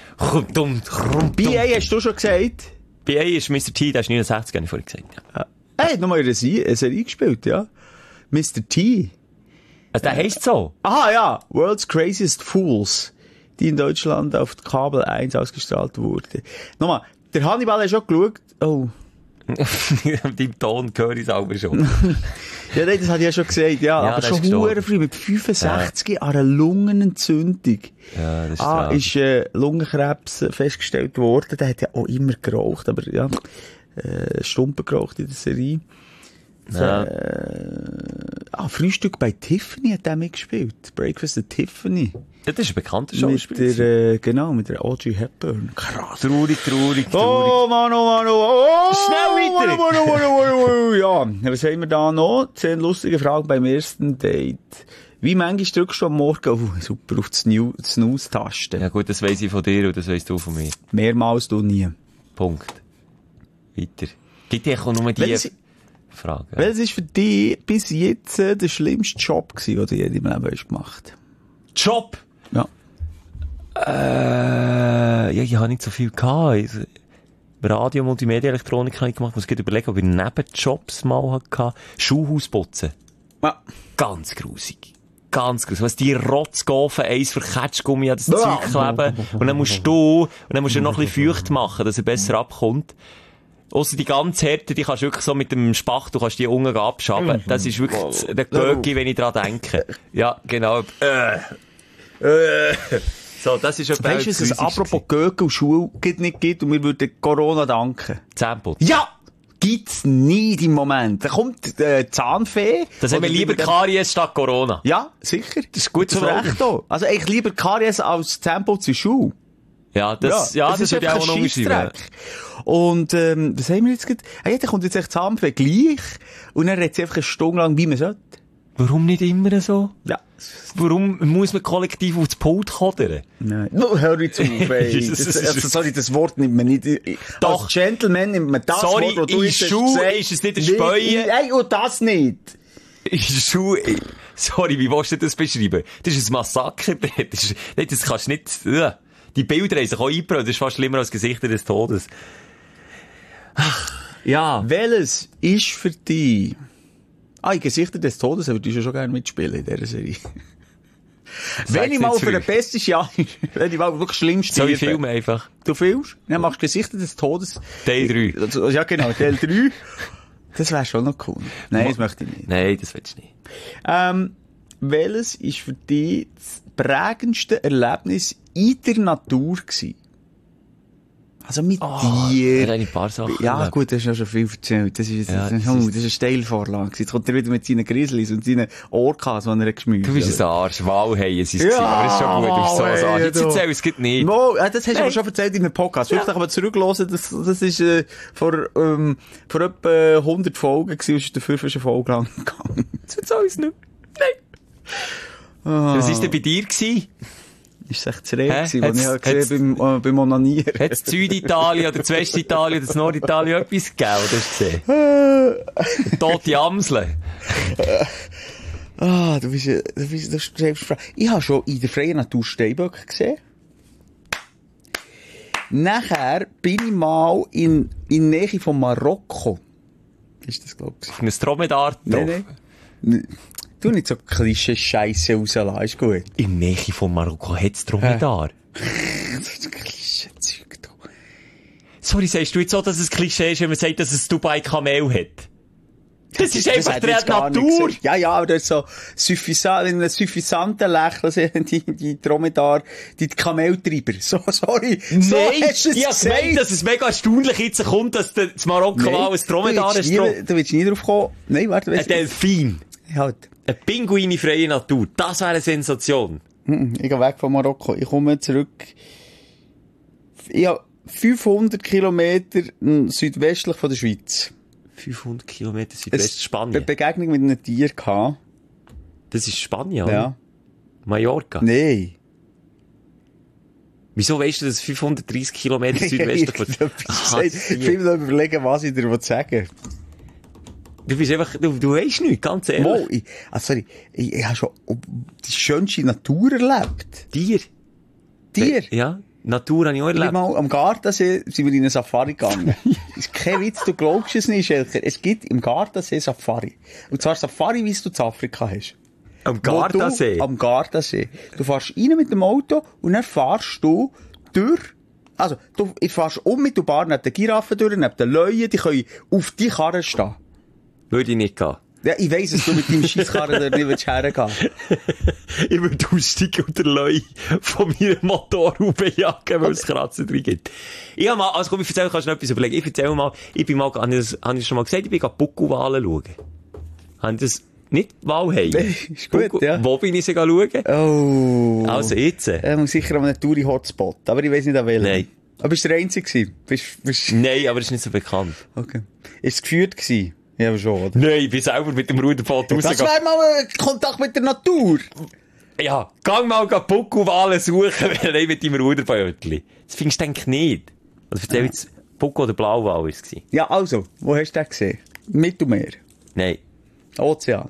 BA hast du schon gesagt? BA ist Mr. T, der ist 69, habe ich vorhin gesagt. Ja. Er hat nochmal eine Serie gespielt, ja. Mr. T. Also der heisst so? Aha, ja. World's Craziest Fools, die in Deutschland auf Kabel 1 ausgestrahlt wurde. Nochmal, der Hannibal hat schon geschaut. Oh. Dein Ton höre ich es aber schon. Ja, nein, das hat ich ja schon gesagt, ja. Aber schon hure früh, mit 65 an einer Lungenentzündung. Ja, das ist ist Lungenkrebs festgestellt worden. Der hat ja auch immer geraucht, aber ja, Stumpen geraucht in der Serie. Ja. Frühstück bei Tiffany hat er mitgespielt. Breakfast at Tiffany. Das ist ein bekannter Mit Schauspieler. genau, mit der Audrey Hepburn. Krass. Traurig. Oh, Mann. Oh, Schnell weiter. Ja, was haben wir da noch? 10 lustige Fragen beim ersten Date. Wie manchmal drückst du am Morgen super auf die Snooze-Taste? Ja gut, das weiss ich von dir und das weisst du von mir. Mehrmals du nie. Punkt. Weiter. Gibt dir auch nur die Frage. Welches ist für dich bis jetzt der schlimmste Job gewesen, den du je in deinem Leben hast gemacht? Job? Ja. Ja, ich habe nicht so viel gehabt. Radio, Multimedia, Elektronik habe ich gemacht. Ich muss gerade überlegen, ob ich Nebenjobs mal hatte. Schuhhaus putzen. Ja. Ganz grusig. Ganz grusig. Was die Rotzgaufen eins für Ketschgummi an das Zeug kleben. Und dann musst du noch ein bisschen feucht machen, dass er besser abkommt. Ausser die ganz Härte, die kannst du wirklich so mit dem Spachtel, du kannst die Unge abschaben. Das ist wirklich der Göcki, wenn ich dran denke. Ja, genau. So, das ist etwas. Weißt du, dass es apropos Göcki und Schuhe nicht gibt und wir würden Corona danken? Zähneputzen. Ja! Gibt's nie im Moment. Da kommt Zahnfee. Das haben wir lieber Karies statt Corona. Ja, sicher. Das ist gut zu Recht auch. Also eigentlich lieber Karies als Zahnputz in Schuhe. Ja, das würde ich auch noch unterschreiben. Und, was haben wir jetzt gerade? Da kommt jetzt echt Zahnfee gleich. Und dann redet sie einfach eine Stunde lang, wie man sollte. Warum nicht immer so? Ja. Warum muss man kollektiv aufs Pult kodern? Nein. No, hör ich zu, ey. Das Wort nimmt man nicht. Doch. Als Gentleman nimmt man das Wort, wo du in Schuh ist es nicht ein Späuen. Nein, und das nicht. In Schuh, sorry, wie willst du das beschreiben? Das ist ein Massaker. Das kannst du nicht, die Bilder haben sich auch eingebrannt. Das ist fast schlimmer als Gesichter des Todes. Ach, ja. Welches ist für dich? In Gesichter des Todes würdest du schon gerne mitspielen in dieser Serie. Wenn ich mal für den besten Jahr, wenn ich mal wirklich schlimm stehe. So wie Filme einfach. Du filmst? Dann machst du Gesichter des Todes. Teil 3. Ja, genau, Teil 3. Das wäre schon noch cool. Nein, das möchte ich nicht. Nein, das willst du nicht. Welches ist für dich das prägendste Erlebnis in der Natur gewesen? Also mit dir. ein paar Sachen. Ja, erlebt. gut, das hast du ja schon viel erzählt. Das ist eine Steilvorlage. Jetzt kommt er wieder mit seinen Grizzlies und seinen Orcas, die er geschmückt hat. Du bist ein Arsch. Walhaien sind es. Aber das ist schon gut, du bist so ein Arsch. Jetzt erzähl es geht nicht. No, das hast du aber schon erzählt in einem Podcast. Wirklich, aber zurückhören, das ist vor etwa 100 Folgen gewesen, und ist dafür für eine Folge lang gegangen. Das wird alles nicht. Nein. Was war denn bei dir gewesen? Ist es echt zu reden gewesen, was ich halt gesehen beim Onanieren. Hat es Süditalien oder das Westitalien oder das Norditalien etwas gegeben, oder hast du gesehen? Tote Amseln. Du stellst Fragen. Ich habe schon in der freien Natur Steinböcke gesehen. Nachher bin ich mal in Nähe von Marokko. Ist das, glaube ich? Auf einem Dromedar drauf? Nein. Du nicht so Klischee-Scheisse rauslassen, ist gut. In der Nähe von Marokko hat's Dromedar. Das Klischee-Zeug, du. Sorry, sagst du jetzt auch, dass es Klischee ist, wenn man sagt, dass es Dubai Kamel hat? Das ist einfach hat der jetzt gar nicht Natur. gesagt. Ja, aber das ist so suffisant, in einem suffisanten Lächeln sind die Dromedar, die Kameltreiber. So, sorry. So Nein, hast du es ich hab gemeint, gesagt. dass es mega erstaunlich jetzt kommt, dass das Marokko mal ein Dromedar ist. Du willst nie drauf kommen. Nein, warte. Ein Delfin. Halt. Ein Pinguin in freier Natur. Das wäre eine Sensation. Ich gehe weg von Marokko. Ich komme zurück. Ich habe 500 Kilometer südwestlich von der Schweiz. 500 Kilometer Südwest-Spanien. Eine Begegnung mit einem Tier gehabt. Das ist Spanien, oder? Ja. Mallorca. Nein. Wieso weißt du, dass 530 Kilometer südwestlich von... Ich will mir überlegen, was ich dir sagen will. Du bist einfach, du weisst nichts, ganz ehrlich. Sorry, ich habe schon die schönste Natur erlebt. Tier? Ja. Natur habe ich auch erlebt. Mal am Gardasee sind wir in eine Safari gegangen. Ist kein Witz, du glaubst es nicht, Schelker. Es gibt im Gardasee Safari. Und zwar Safari, wie es du in Afrika hast. Am Gardasee? Am Gardasee. Du fährst rein mit dem Auto und dann fährst du durch, also, du fährst unmittelbar neben den Giraffen durch, neben den Löwen, die können auf die Karre stehen. Würde ich nicht gehen. Ja, ich weiss, dass du mit deinem Scheisskarren dort nicht hergehen willst. Ich würde aussteigen und den Leu von meinem Motorhaube jagen, weil es Kratzen drin gibt. Ich habe mal, also komm, ich erzähl, kannst du noch etwas überlegen. Ich erzähl mal, habe ich schon mal gesagt, ich bin gerade Buckelwale schauen. Haben das nicht Walhaie? Nee, ist gut, ja. Wo bin ich sie schauen? Oh. Also jetzt. Muss sicher an einem Touri-Hotspot, aber ich weiss nicht an welchem. Nein. Aber bist du der Einzige gewesen? Nein, aber es ist nicht so bekannt. Okay. Ist es geführt gewesen? Ja, aber schon, oder? Nein, ich bin selber mit dem Ruderboot rausgegangen. Das wäre mal ein Kontakt mit der Natur. Ja, gang mal Buckelwale suchen, weil mit deinem Ruderbötli. Das findest du eigentlich nicht. Also erzähl jetzt, Buckel oder Blauwal war es. Ja, also, wo hast du den gesehen? Mittelmeer? Nein. Ozean?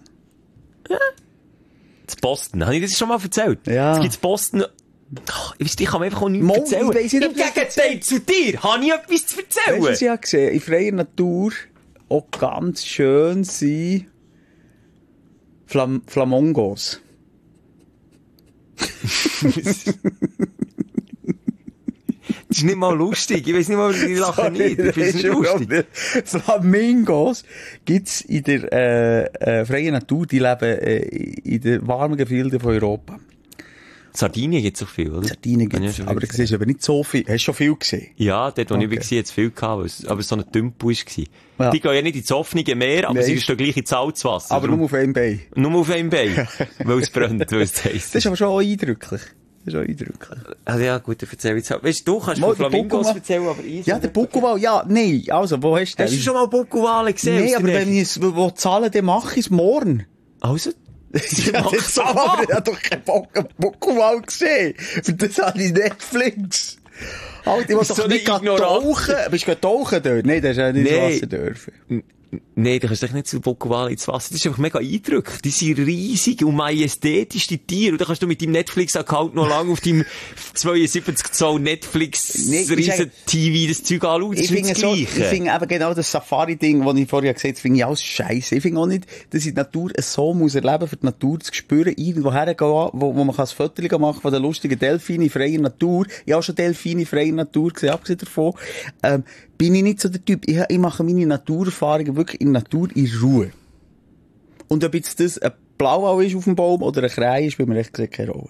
Das Boston. Habe ich das schon mal erzählt? Ja. Es gibt Boston... Ich kann mir einfach auch nichts Mo, erzählen. ich weiss nicht, Im ob das Gegenteil zu dir habe ich etwas zu Weißt du, erzählen. was ich habe gesehen? In freier Natur auch ganz schön sind Flamongos. Das ist nicht mal lustig. Ich weiss nicht mal, ich lache nicht. Ich finde es nicht lustig. Flamingos gibt's in der freien Natur, die leben in den warmen Gefilden von Europa. Sardinien gibt es auch viel, oder? Sardinien gibt's, aber du siehst aber nicht so viel. Hast du schon viel gesehen? Ja, dort, wo ich war, hat es viel gehabt, aber so ein Tümpel war. Ja. Die gehen ja nicht ins offene Meer, aber sie stehen gleich ins Salzwasser. Aber nur auf einem Bein. Nur auf einem Bein. Weil es brennt, weil es heiß ist. Das ist aber schon auch eindrücklich. Also ja, gut, erzähl jetzt halt. Weißt du, kannst von Flamingos erzählen, aber ich... Ja, der Buckelwal, ja, nein, also, wo hast du den? Hast du schon mal Buckelwale gesehen? Nein, aber wenn ich es zahlen, dann mache ich es morgen. Also? Ja, das aber ich habe doch keinen Buckelwal gesehen. Für das habe ich Netflix. Alter, ich will doch nicht tauchen. Bist du tauchen dort? Nein, das ist ja nicht ins Wasser dürfen. Nein, du kannst dich nicht zu Buckelwal ins Wasser. Das ist einfach mega eindrücklich. Die sind riesig und majestätisch, die Tiere. Und dann kannst du mit deinem Netflix-Account noch lange auf deinem 72 Zoll Netflix-Riesen-TV das Zeug anschauen. Das ist nicht das Gleiche. Ich finde eben genau das Safari-Ding, das ich vorher gesagt habe, finde ich alles scheisse. Ich finde auch nicht, dass ich die Natur so muss erleben, für die Natur zu spüren, irgendwo hergehen, wo man ein Fotos machen von den lustigen Delfinen in freier Natur. Ich habe auch schon Delfine in freier Natur gesehen, abgesehen davon. Bin ich nicht so der Typ. Ich mache meine Naturerfahrungen wirklich in Natur in Ruhe. Und ob jetzt das ein Blauwal ist auf dem Baum oder ein Krähe ist, bei mir echt keine Rolle.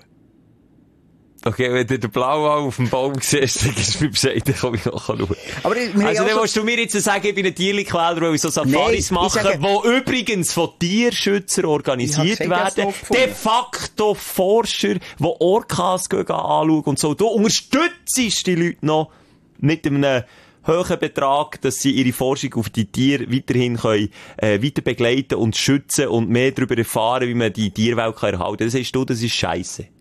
Okay, wenn du den Blauwal auf dem Baum siehst, dann gibst du mir Bescheid, dann kann ich nachschauen. Aber also dann willst du mir jetzt sagen, ich bin ein Tierquäler, weil ich so Safaris mache, die übrigens von Tierschützern organisiert werden. De facto Forscher, die Orcas anschauen und so. Du unterstützt die Leute noch mit einem hohen Betrag, dass sie ihre Forschung auf die Tiere weiterhin können, weiter begleiten und schützen und mehr darüber erfahren, wie man die Tierwelt erhalten kann. Das heißt du, das ist scheisse.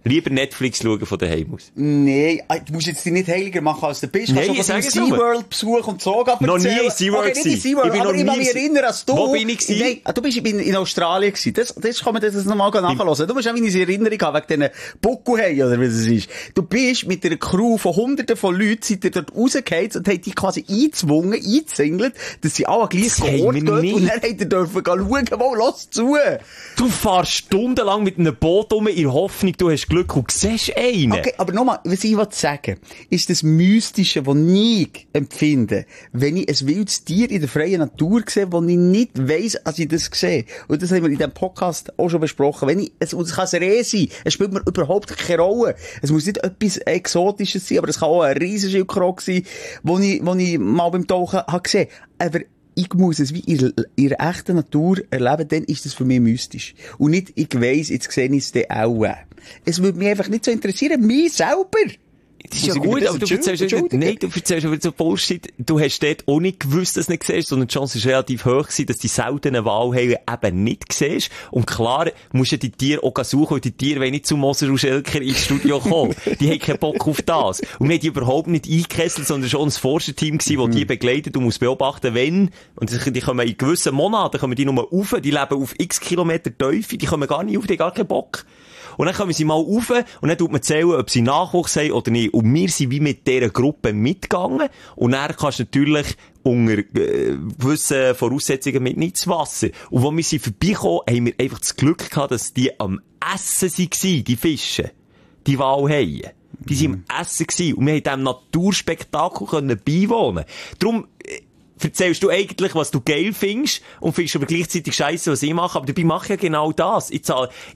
Lieber Netflix schauen von daheim aus. Nee, du musst jetzt dich nicht heiliger machen, als du bist. Nee, kannst ich du sag es SeaWorld Besuch und so erzählen. Noch nie in SeaWorld okay, nicht in SeaWorld, ich bin aber noch ich kann nie mich erinnern, als du... Wo bin ich gewesen? Nein, ich bin in Australien gewesen. Das kann man das nochmal nachhören. Du musst auch meine Erinnerung haben, wegen diesen Buckelhaien, oder wie das ist. Du bist mit einer Crew von Hunderten von Leuten, seid ihr dort rausgehauen und habt die quasi eingezingelt, dass sie alle gleich Ort gehen. Und dann habt ihr dürfen schauen, wo, lass zu. Du fahrst stundenlang mit einem Boot in der Hoffnung, du hast Glück und siehst einen. Okay, aber nochmal, was ich sagen ist das Mystische, das ich empfinde, wenn ich ein wildes Tier in der freien Natur sehe, wo ich nicht weiss, als ich das sehe. Und das haben wir in diesem Podcast auch schon besprochen. Es kann ein Reh sein, es spielt mir überhaupt keine Rolle. Es muss nicht etwas Exotisches sein, aber es kann auch ein Riesenschildkröte sein, wo ich mal beim Tauchen habe gesehen. Aber ich muss es wie in ihrer echten Natur erleben, dann ist das für mich mystisch. Und nicht, ich weiss, jetzt sehe ich es dann auch. Es würde mich einfach nicht so interessieren, mich selber. Das ist ja gut, aber du erzählst wieder so Bullshit. Du hast dort auch nicht gewusst, dass du nicht siehst, sondern die Chance ist relativ hoch gewesen, dass die seltenen Walhaie eben nicht siehst. Und klar, musst du die Tiere auch suchen, weil die Tiere wollen nicht zu Moser und Schelker ins Studio kommen. Die haben keinen Bock auf das. Und wir haben die überhaupt nicht eingekesselt, sondern schon ein Forscherteam gewesen, das die begleitet. Du musst beobachten, wenn, und die kommen in gewissen Monaten, kommen die nur rauf, die leben auf x Kilometer Tiefe, die kommen gar nicht auf, die haben gar keinen Bock. Und dann kommen sie mal rauf und dann tut man zählen, ob sie Nachwuchs haben oder nicht. Und wir sind wie mit dieser Gruppe mitgegangen. Und dann kannst du natürlich unter gewissen Voraussetzungen mit ins Wasser. Und als wir sie vorbeikommen, haben wir einfach das Glück gehabt, dass die am Essen waren, die Fische. Die Walhaie. Die waren am Essen gewesen. Und wir haben diesem Naturspektakel beiwohnen. Darum, erzählst du eigentlich, was du geil findest und findest aber gleichzeitig scheiße, was ich mache. Aber dabei mache ich ja genau das. Ich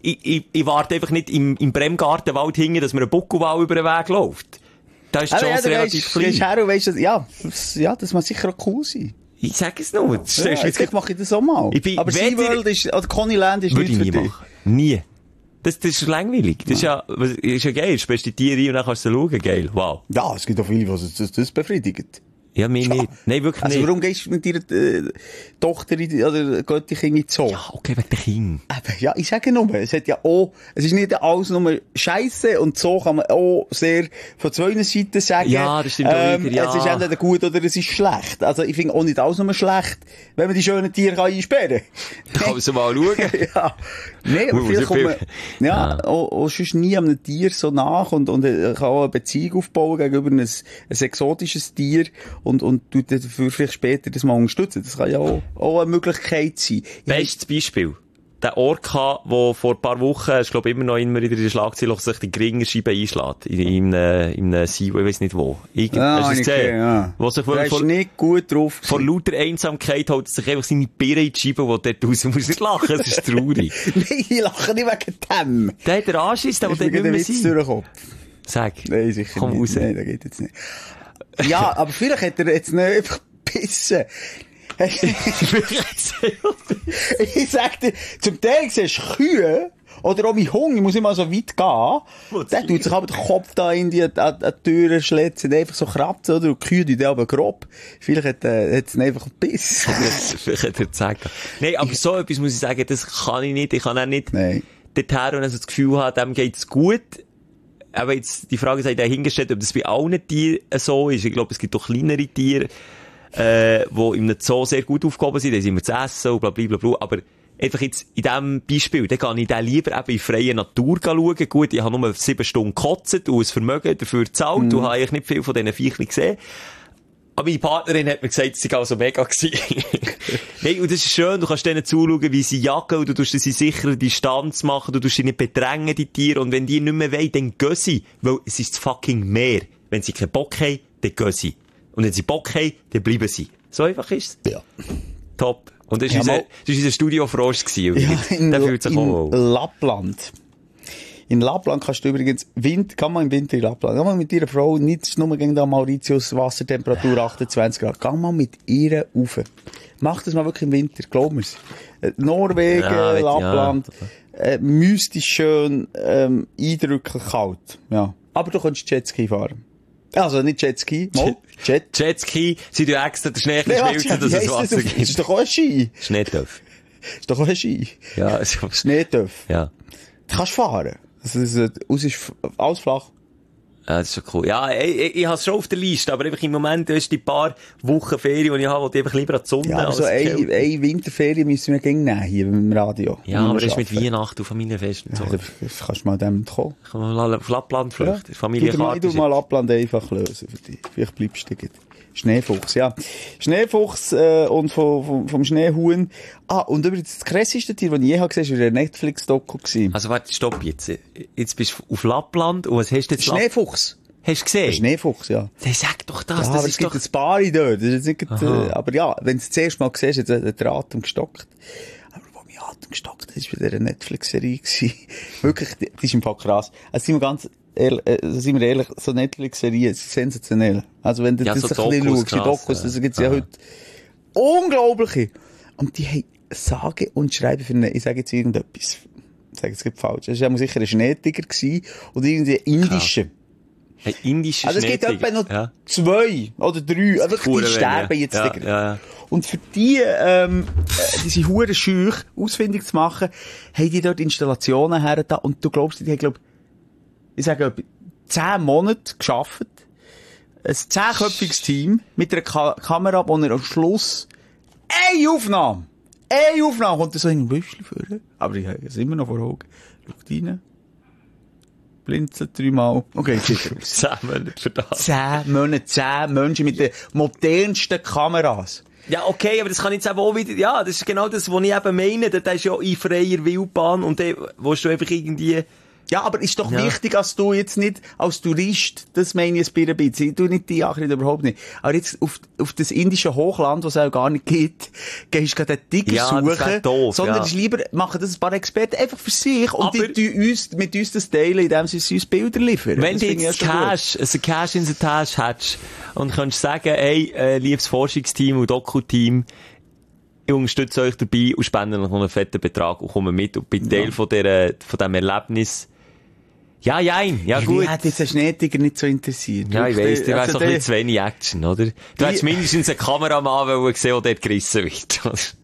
warte einfach nicht im Bremgartenwald hinten, dass mir ein Buckelwal über den Weg läuft. Da ist die Chance relativ klein. Das muss sicher auch cool sein. Ich sag es nur. Jetzt mache ich das auch mal. Aber SeaWorld oder Coneyland ist nicht für dich. Machen. Nie. Das ist langweilig. Das ist ja geil. Du spielst die Tiere und dann kannst du schauen. Geil. Wow. Ja, es gibt auch viele, die das befriedigen. Ja, mir nicht. Nein, wirklich nicht. Also warum gehst du mit deiner Tochter oder geht dich in die Zoo? Ja, okay, wegen der Kinder. Ja, ich sage nur, es hat ja auch, es ist nicht alles nur Scheisse und so kann man auch sehr von zwei Seiten sagen. Ja, das stimmt auch wieder, ja. Es ist entweder gut oder es ist schlecht. Also ich finde auch nicht alles nur schlecht, wenn man die schönen Tiere einsperren kann. Kann man sie mal schauen. Ja. Nee, aber vielleicht kommt man, auch sonst nie einem Tier so nach und kann auch eine Beziehung aufbauen gegenüber ein exotisches Tier und tut dafür vielleicht später das mal unterstützen. Das kann ja auch eine Möglichkeit sein. Bestes Beispiel. Der Orca, der vor ein paar Wochen, ich glaube immer wieder in der Schlagzeile, sich die Gringerscheibe einschlägt. In einem See, ich weiss nicht wo. Hast du es gesehen? Ja. Wo sich der ist nicht gut drauf. Vor lauter Einsamkeit holt sich einfach seine Birne in die Scheibe, die dort raus muss. Nicht lachen, es ist traurig. Nein, ich lache nicht wegen dem. Der hat den Anschiss, der dort nicht mehr sein. Durch den Kopf. Sag. Nein, sicher komm nicht. Raus. Nein, das geht jetzt nicht. Ja, aber vielleicht hat er jetzt nicht einfach gebissen. Ich sag dir, zum Teil siehst du Kühe, oder auch mein Hunger, ich muss immer so weit gehen, der tut sich aber den Kopf da in die Türen schlitzen, einfach so kratzen, oder? Und die Kühe, die aber grob. Vielleicht hat es einfach gebissen. Vielleicht hat er gesagt. Nein, aber so etwas muss ich sagen, das kann ich nicht. Ich kann auch nicht dorthin und also das Gefühl haben, dem geht's gut. Aber jetzt, die Frage sei dahingestellt, ob das bei allen Tieren so ist. Ich glaube, es gibt auch kleinere Tiere, die in einem Zoo sehr gut aufgehoben sind, da sind wir zu essen und blablabla. Aber einfach jetzt in diesem Beispiel, dann kann ich den lieber eben in freier Natur schauen. Gut, ich habe nur 7 Stunden gekotzt und ein Vermögen dafür gezahlt und habe eigentlich nicht viel von diesen Viechern gesehen. Aber meine Partnerin hat mir gesagt, es sei also mega gewesen. Nein, und das ist schön, du kannst denen zuschauen, wie sie jagen, und du tust sie sicher Distanz machen, du tust sie nicht bedrängen, die Tiere, und wenn die nicht mehr wollen, dann gehen sie, weil es ist das fucking Meer. Wenn sie keinen Bock haben, dann gehen sie. Und wenn sie Bock haben, dann bleiben sie. So einfach ist es. Ja. Top. Und das war unser Studio-Frosch gewesen. Ja, der fühlt sich auch in Lappland. In Lappland kannst du übrigens, kann man im Winter in Lappland, kann man mit ihrer Frau nicht nur gegen da Mauritius Wassertemperatur 28 Grad, kann man mit ihr rauf. Mach das mal wirklich im Winter, glaub mir's. Norwegen, Lappland, mystisch schön, eindrücklich kalt, ja. Aber du kannst Jetski fahren. Also nicht Jetski, mal Jetski, sie tun extra den Schnee schmelzen, dass es Wasser gibt. Das ist doch auch ein Ski. Schneetöpf. Das ist doch auch ein Ski. Ja, Schneetöpf. Ja. Du kannst fahren. Aus ist alles flach. Ja, das ist schon cool. Ja, ich habe es schon auf der Liste, aber einfach im Moment, du hast die paar Wochen Ferien, die ich habe, wo ich einfach lieber an die Sonne. Ja, aber so eine Winterferien müssen wir gegen nehmen hier beim Radio. Ja, aber das ist mit Weihnachten und Familienfest und so. Ja, kannst du mal dem kommen. Ich kann mal auf Lappland flüchten. Ja. Familienkarte. Ich tu mal Lappland einfach lösen für dich. Vielleicht bleibst du gleich. Schneefuchs, ja. Schneefuchs und vom Schneehuhn. Und übrigens das krasseste Tier, das ich je gesehen habe, war ein Netflix-Doku. Also warte, stopp jetzt. Jetzt bist du auf Lappland und was hast du jetzt? Schneefuchs. Hast du gesehen? Ein Schneefuchs, ja. Dann sag doch das. Ja, das aber ist es gibt doch... ein paar dort. Das ist jetzt nicht, aber ja, wenn du es das erste Mal siehst, hat der Atem gestockt. Aber wo mein Atem gestockt hat, war bei dieser Netflix-Serie. Wirklich, die ist im Fall krass. Also sind wir ehrlich, so Netflix-Serien sind sensationell. Also wenn du ja, das so ein bisschen schaust, die Dokus, das gibt's ja heute unglaubliche. Und die haben sage und schreiben für ich sage jetzt irgendetwas. Ich sage jetzt gerade falsch. Das war sicher ein Schneetiger gewesen und irgendwie ein indischer. Ein indischer Also es gibt etwa noch 2 oder 3, wirklich, die sterben jetzt. Ja. Und für die, diese huren Scheuch ausfindig zu machen, haben die dort Installationen her da und du glaubst, die haben, ich sage, 10 Monate gearbeitet, ein 10-köpfiges Team mit einer Kamera, wo er am Schluss eine Aufnahme kommt so in ein Büschel führen. Aber ich habe es immer noch vor Augen. Schaut rein. Blinzelt 3-mal. Okay, 10 Monate für das. 10 Monate, 10 Menschen mit den modernsten Kameras. Ja, okay, aber das kann jetzt eben auch wieder, ja, das ist genau das, was ich eben meine, das ist ja in freier Wildbahn und dann willst du einfach irgendwie... Ja, aber ist doch wichtig, dass du jetzt nicht als Tourist, das meine ich ein bisschen, ich tu nicht die Achrid überhaupt nicht, aber jetzt auf das indische Hochland, was es auch gar nicht gibt, gehst du gerade einen Tiger suchen, doof, sondern ist lieber, machen das ein paar Experten einfach für sich und aber die mit uns das teilen, indem sie uns Bilder liefern. Wenn du jetzt Cash in der Tasche hättest und könntest sagen, hey, liebes Forschungsteam und Doku-Team, ich unterstütze euch dabei und spende noch einen fetten Betrag und komme mit und bin Teil von diesem Erlebnis. Ja, gut. Mich hat jetzt ein Schneetiger nicht so interessiert. Ja, ich weiss, du wärst doch ein bisschen zu wenig Action, oder? Du hättest mindestens einen Kameramann gesehen, der dort gerissen wird.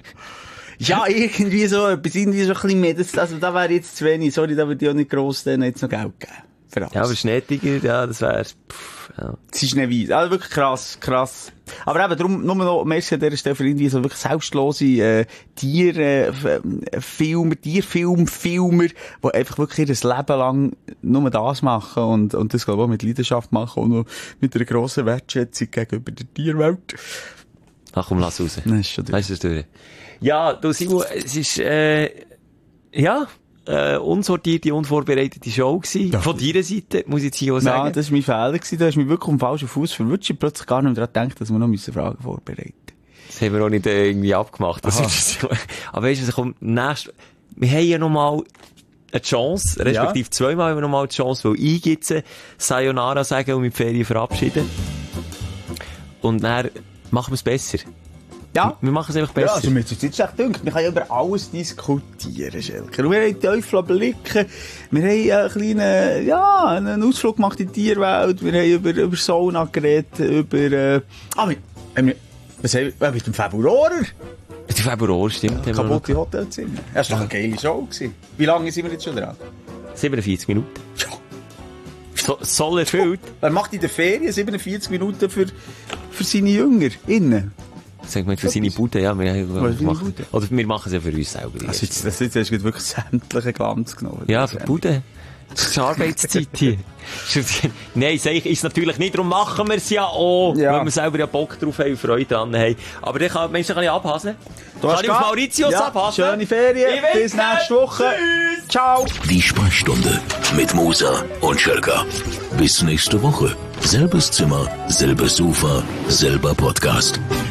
Ja, irgendwie so ein bisschen mehr. Also da wäre jetzt zu wenig. Sorry, da würde ich auch nicht gross denen jetzt noch Geld geben. Ja, aber Schneetiger, ja, das wäre... Ja. Das ist Schneeweiss. Also wirklich krass. Aber eben, darum, nur noch, merci an dieser Stelle für irgendwie so wirklich selbstlose, Tierfilmer, die einfach wirklich ihr Leben lang nur das machen und das, glaube ich, auch mit Leidenschaft machen und noch mit einer grossen Wertschätzung gegenüber der Tierwelt. Ach komm, lass raus. Nein, ist schon durch. Weißt du, das durch? Ja, du, Simon, es ist, unsortierte, unvorbereitete Show gewesen. Ja. Von deiner Seite, muss ich jetzt hier auch sagen. Ja, das war mein Fehler gewesen. Da hast du mich wirklich am falschen Fuß verwutscht. Ich plötzlich gar nicht mehr daran gedacht, dass wir noch Fragen vorbereiten müssen. Das haben wir auch nicht irgendwie abgemacht. Aber weißt du, was kommt nächstes... Wir haben ja noch mal eine Chance, respektive zweimal haben wir noch mal eine Chance, weil ich jetzt Sayonara sagen und mit die Ferien verabschieden. Und dann machen wir es besser. Ja. Wir machen es einfach besser. Ja, also mir ist jetzt echt gedacht, wir können ja über alles diskutieren, Schelker. Und wir haben Teufel blicken, wir haben einen Ausflug gemacht in die Tierwelt, wir haben über Sauna geredet, über, was haben wir, mit dem Februarer? Mit dem Februarer, stimmt. Kaputte Hotelzimmer. Das war doch eine geile Show gewesen. Wie lange sind wir jetzt schon dran? 47 Minuten. Ja. Soll erfüllt. Wer macht in der Ferien 47 Minuten für seine Jünger innen? Sag mal, für seine Bude, ja. Oder wir machen es ja für uns selber. Das hast du wirklich sämtlichen Glanz genommen. Ja, für Bude. Das ist Arbeitszeit hier. Nein, sag ich, ist natürlich nicht, darum machen wir es ja auch, weil wir selber ja Bock drauf haben und Freude dran haben. Aber dann kann ich abhasen. Kann ich auf Mauritius abhasen? Schöne Ferien, bis nächste Woche. Tschüss. Ciao. Die Sprechstunde mit Musa und Schelker. Bis nächste Woche. Selbes Zimmer, selbes Sofa, selber Podcast.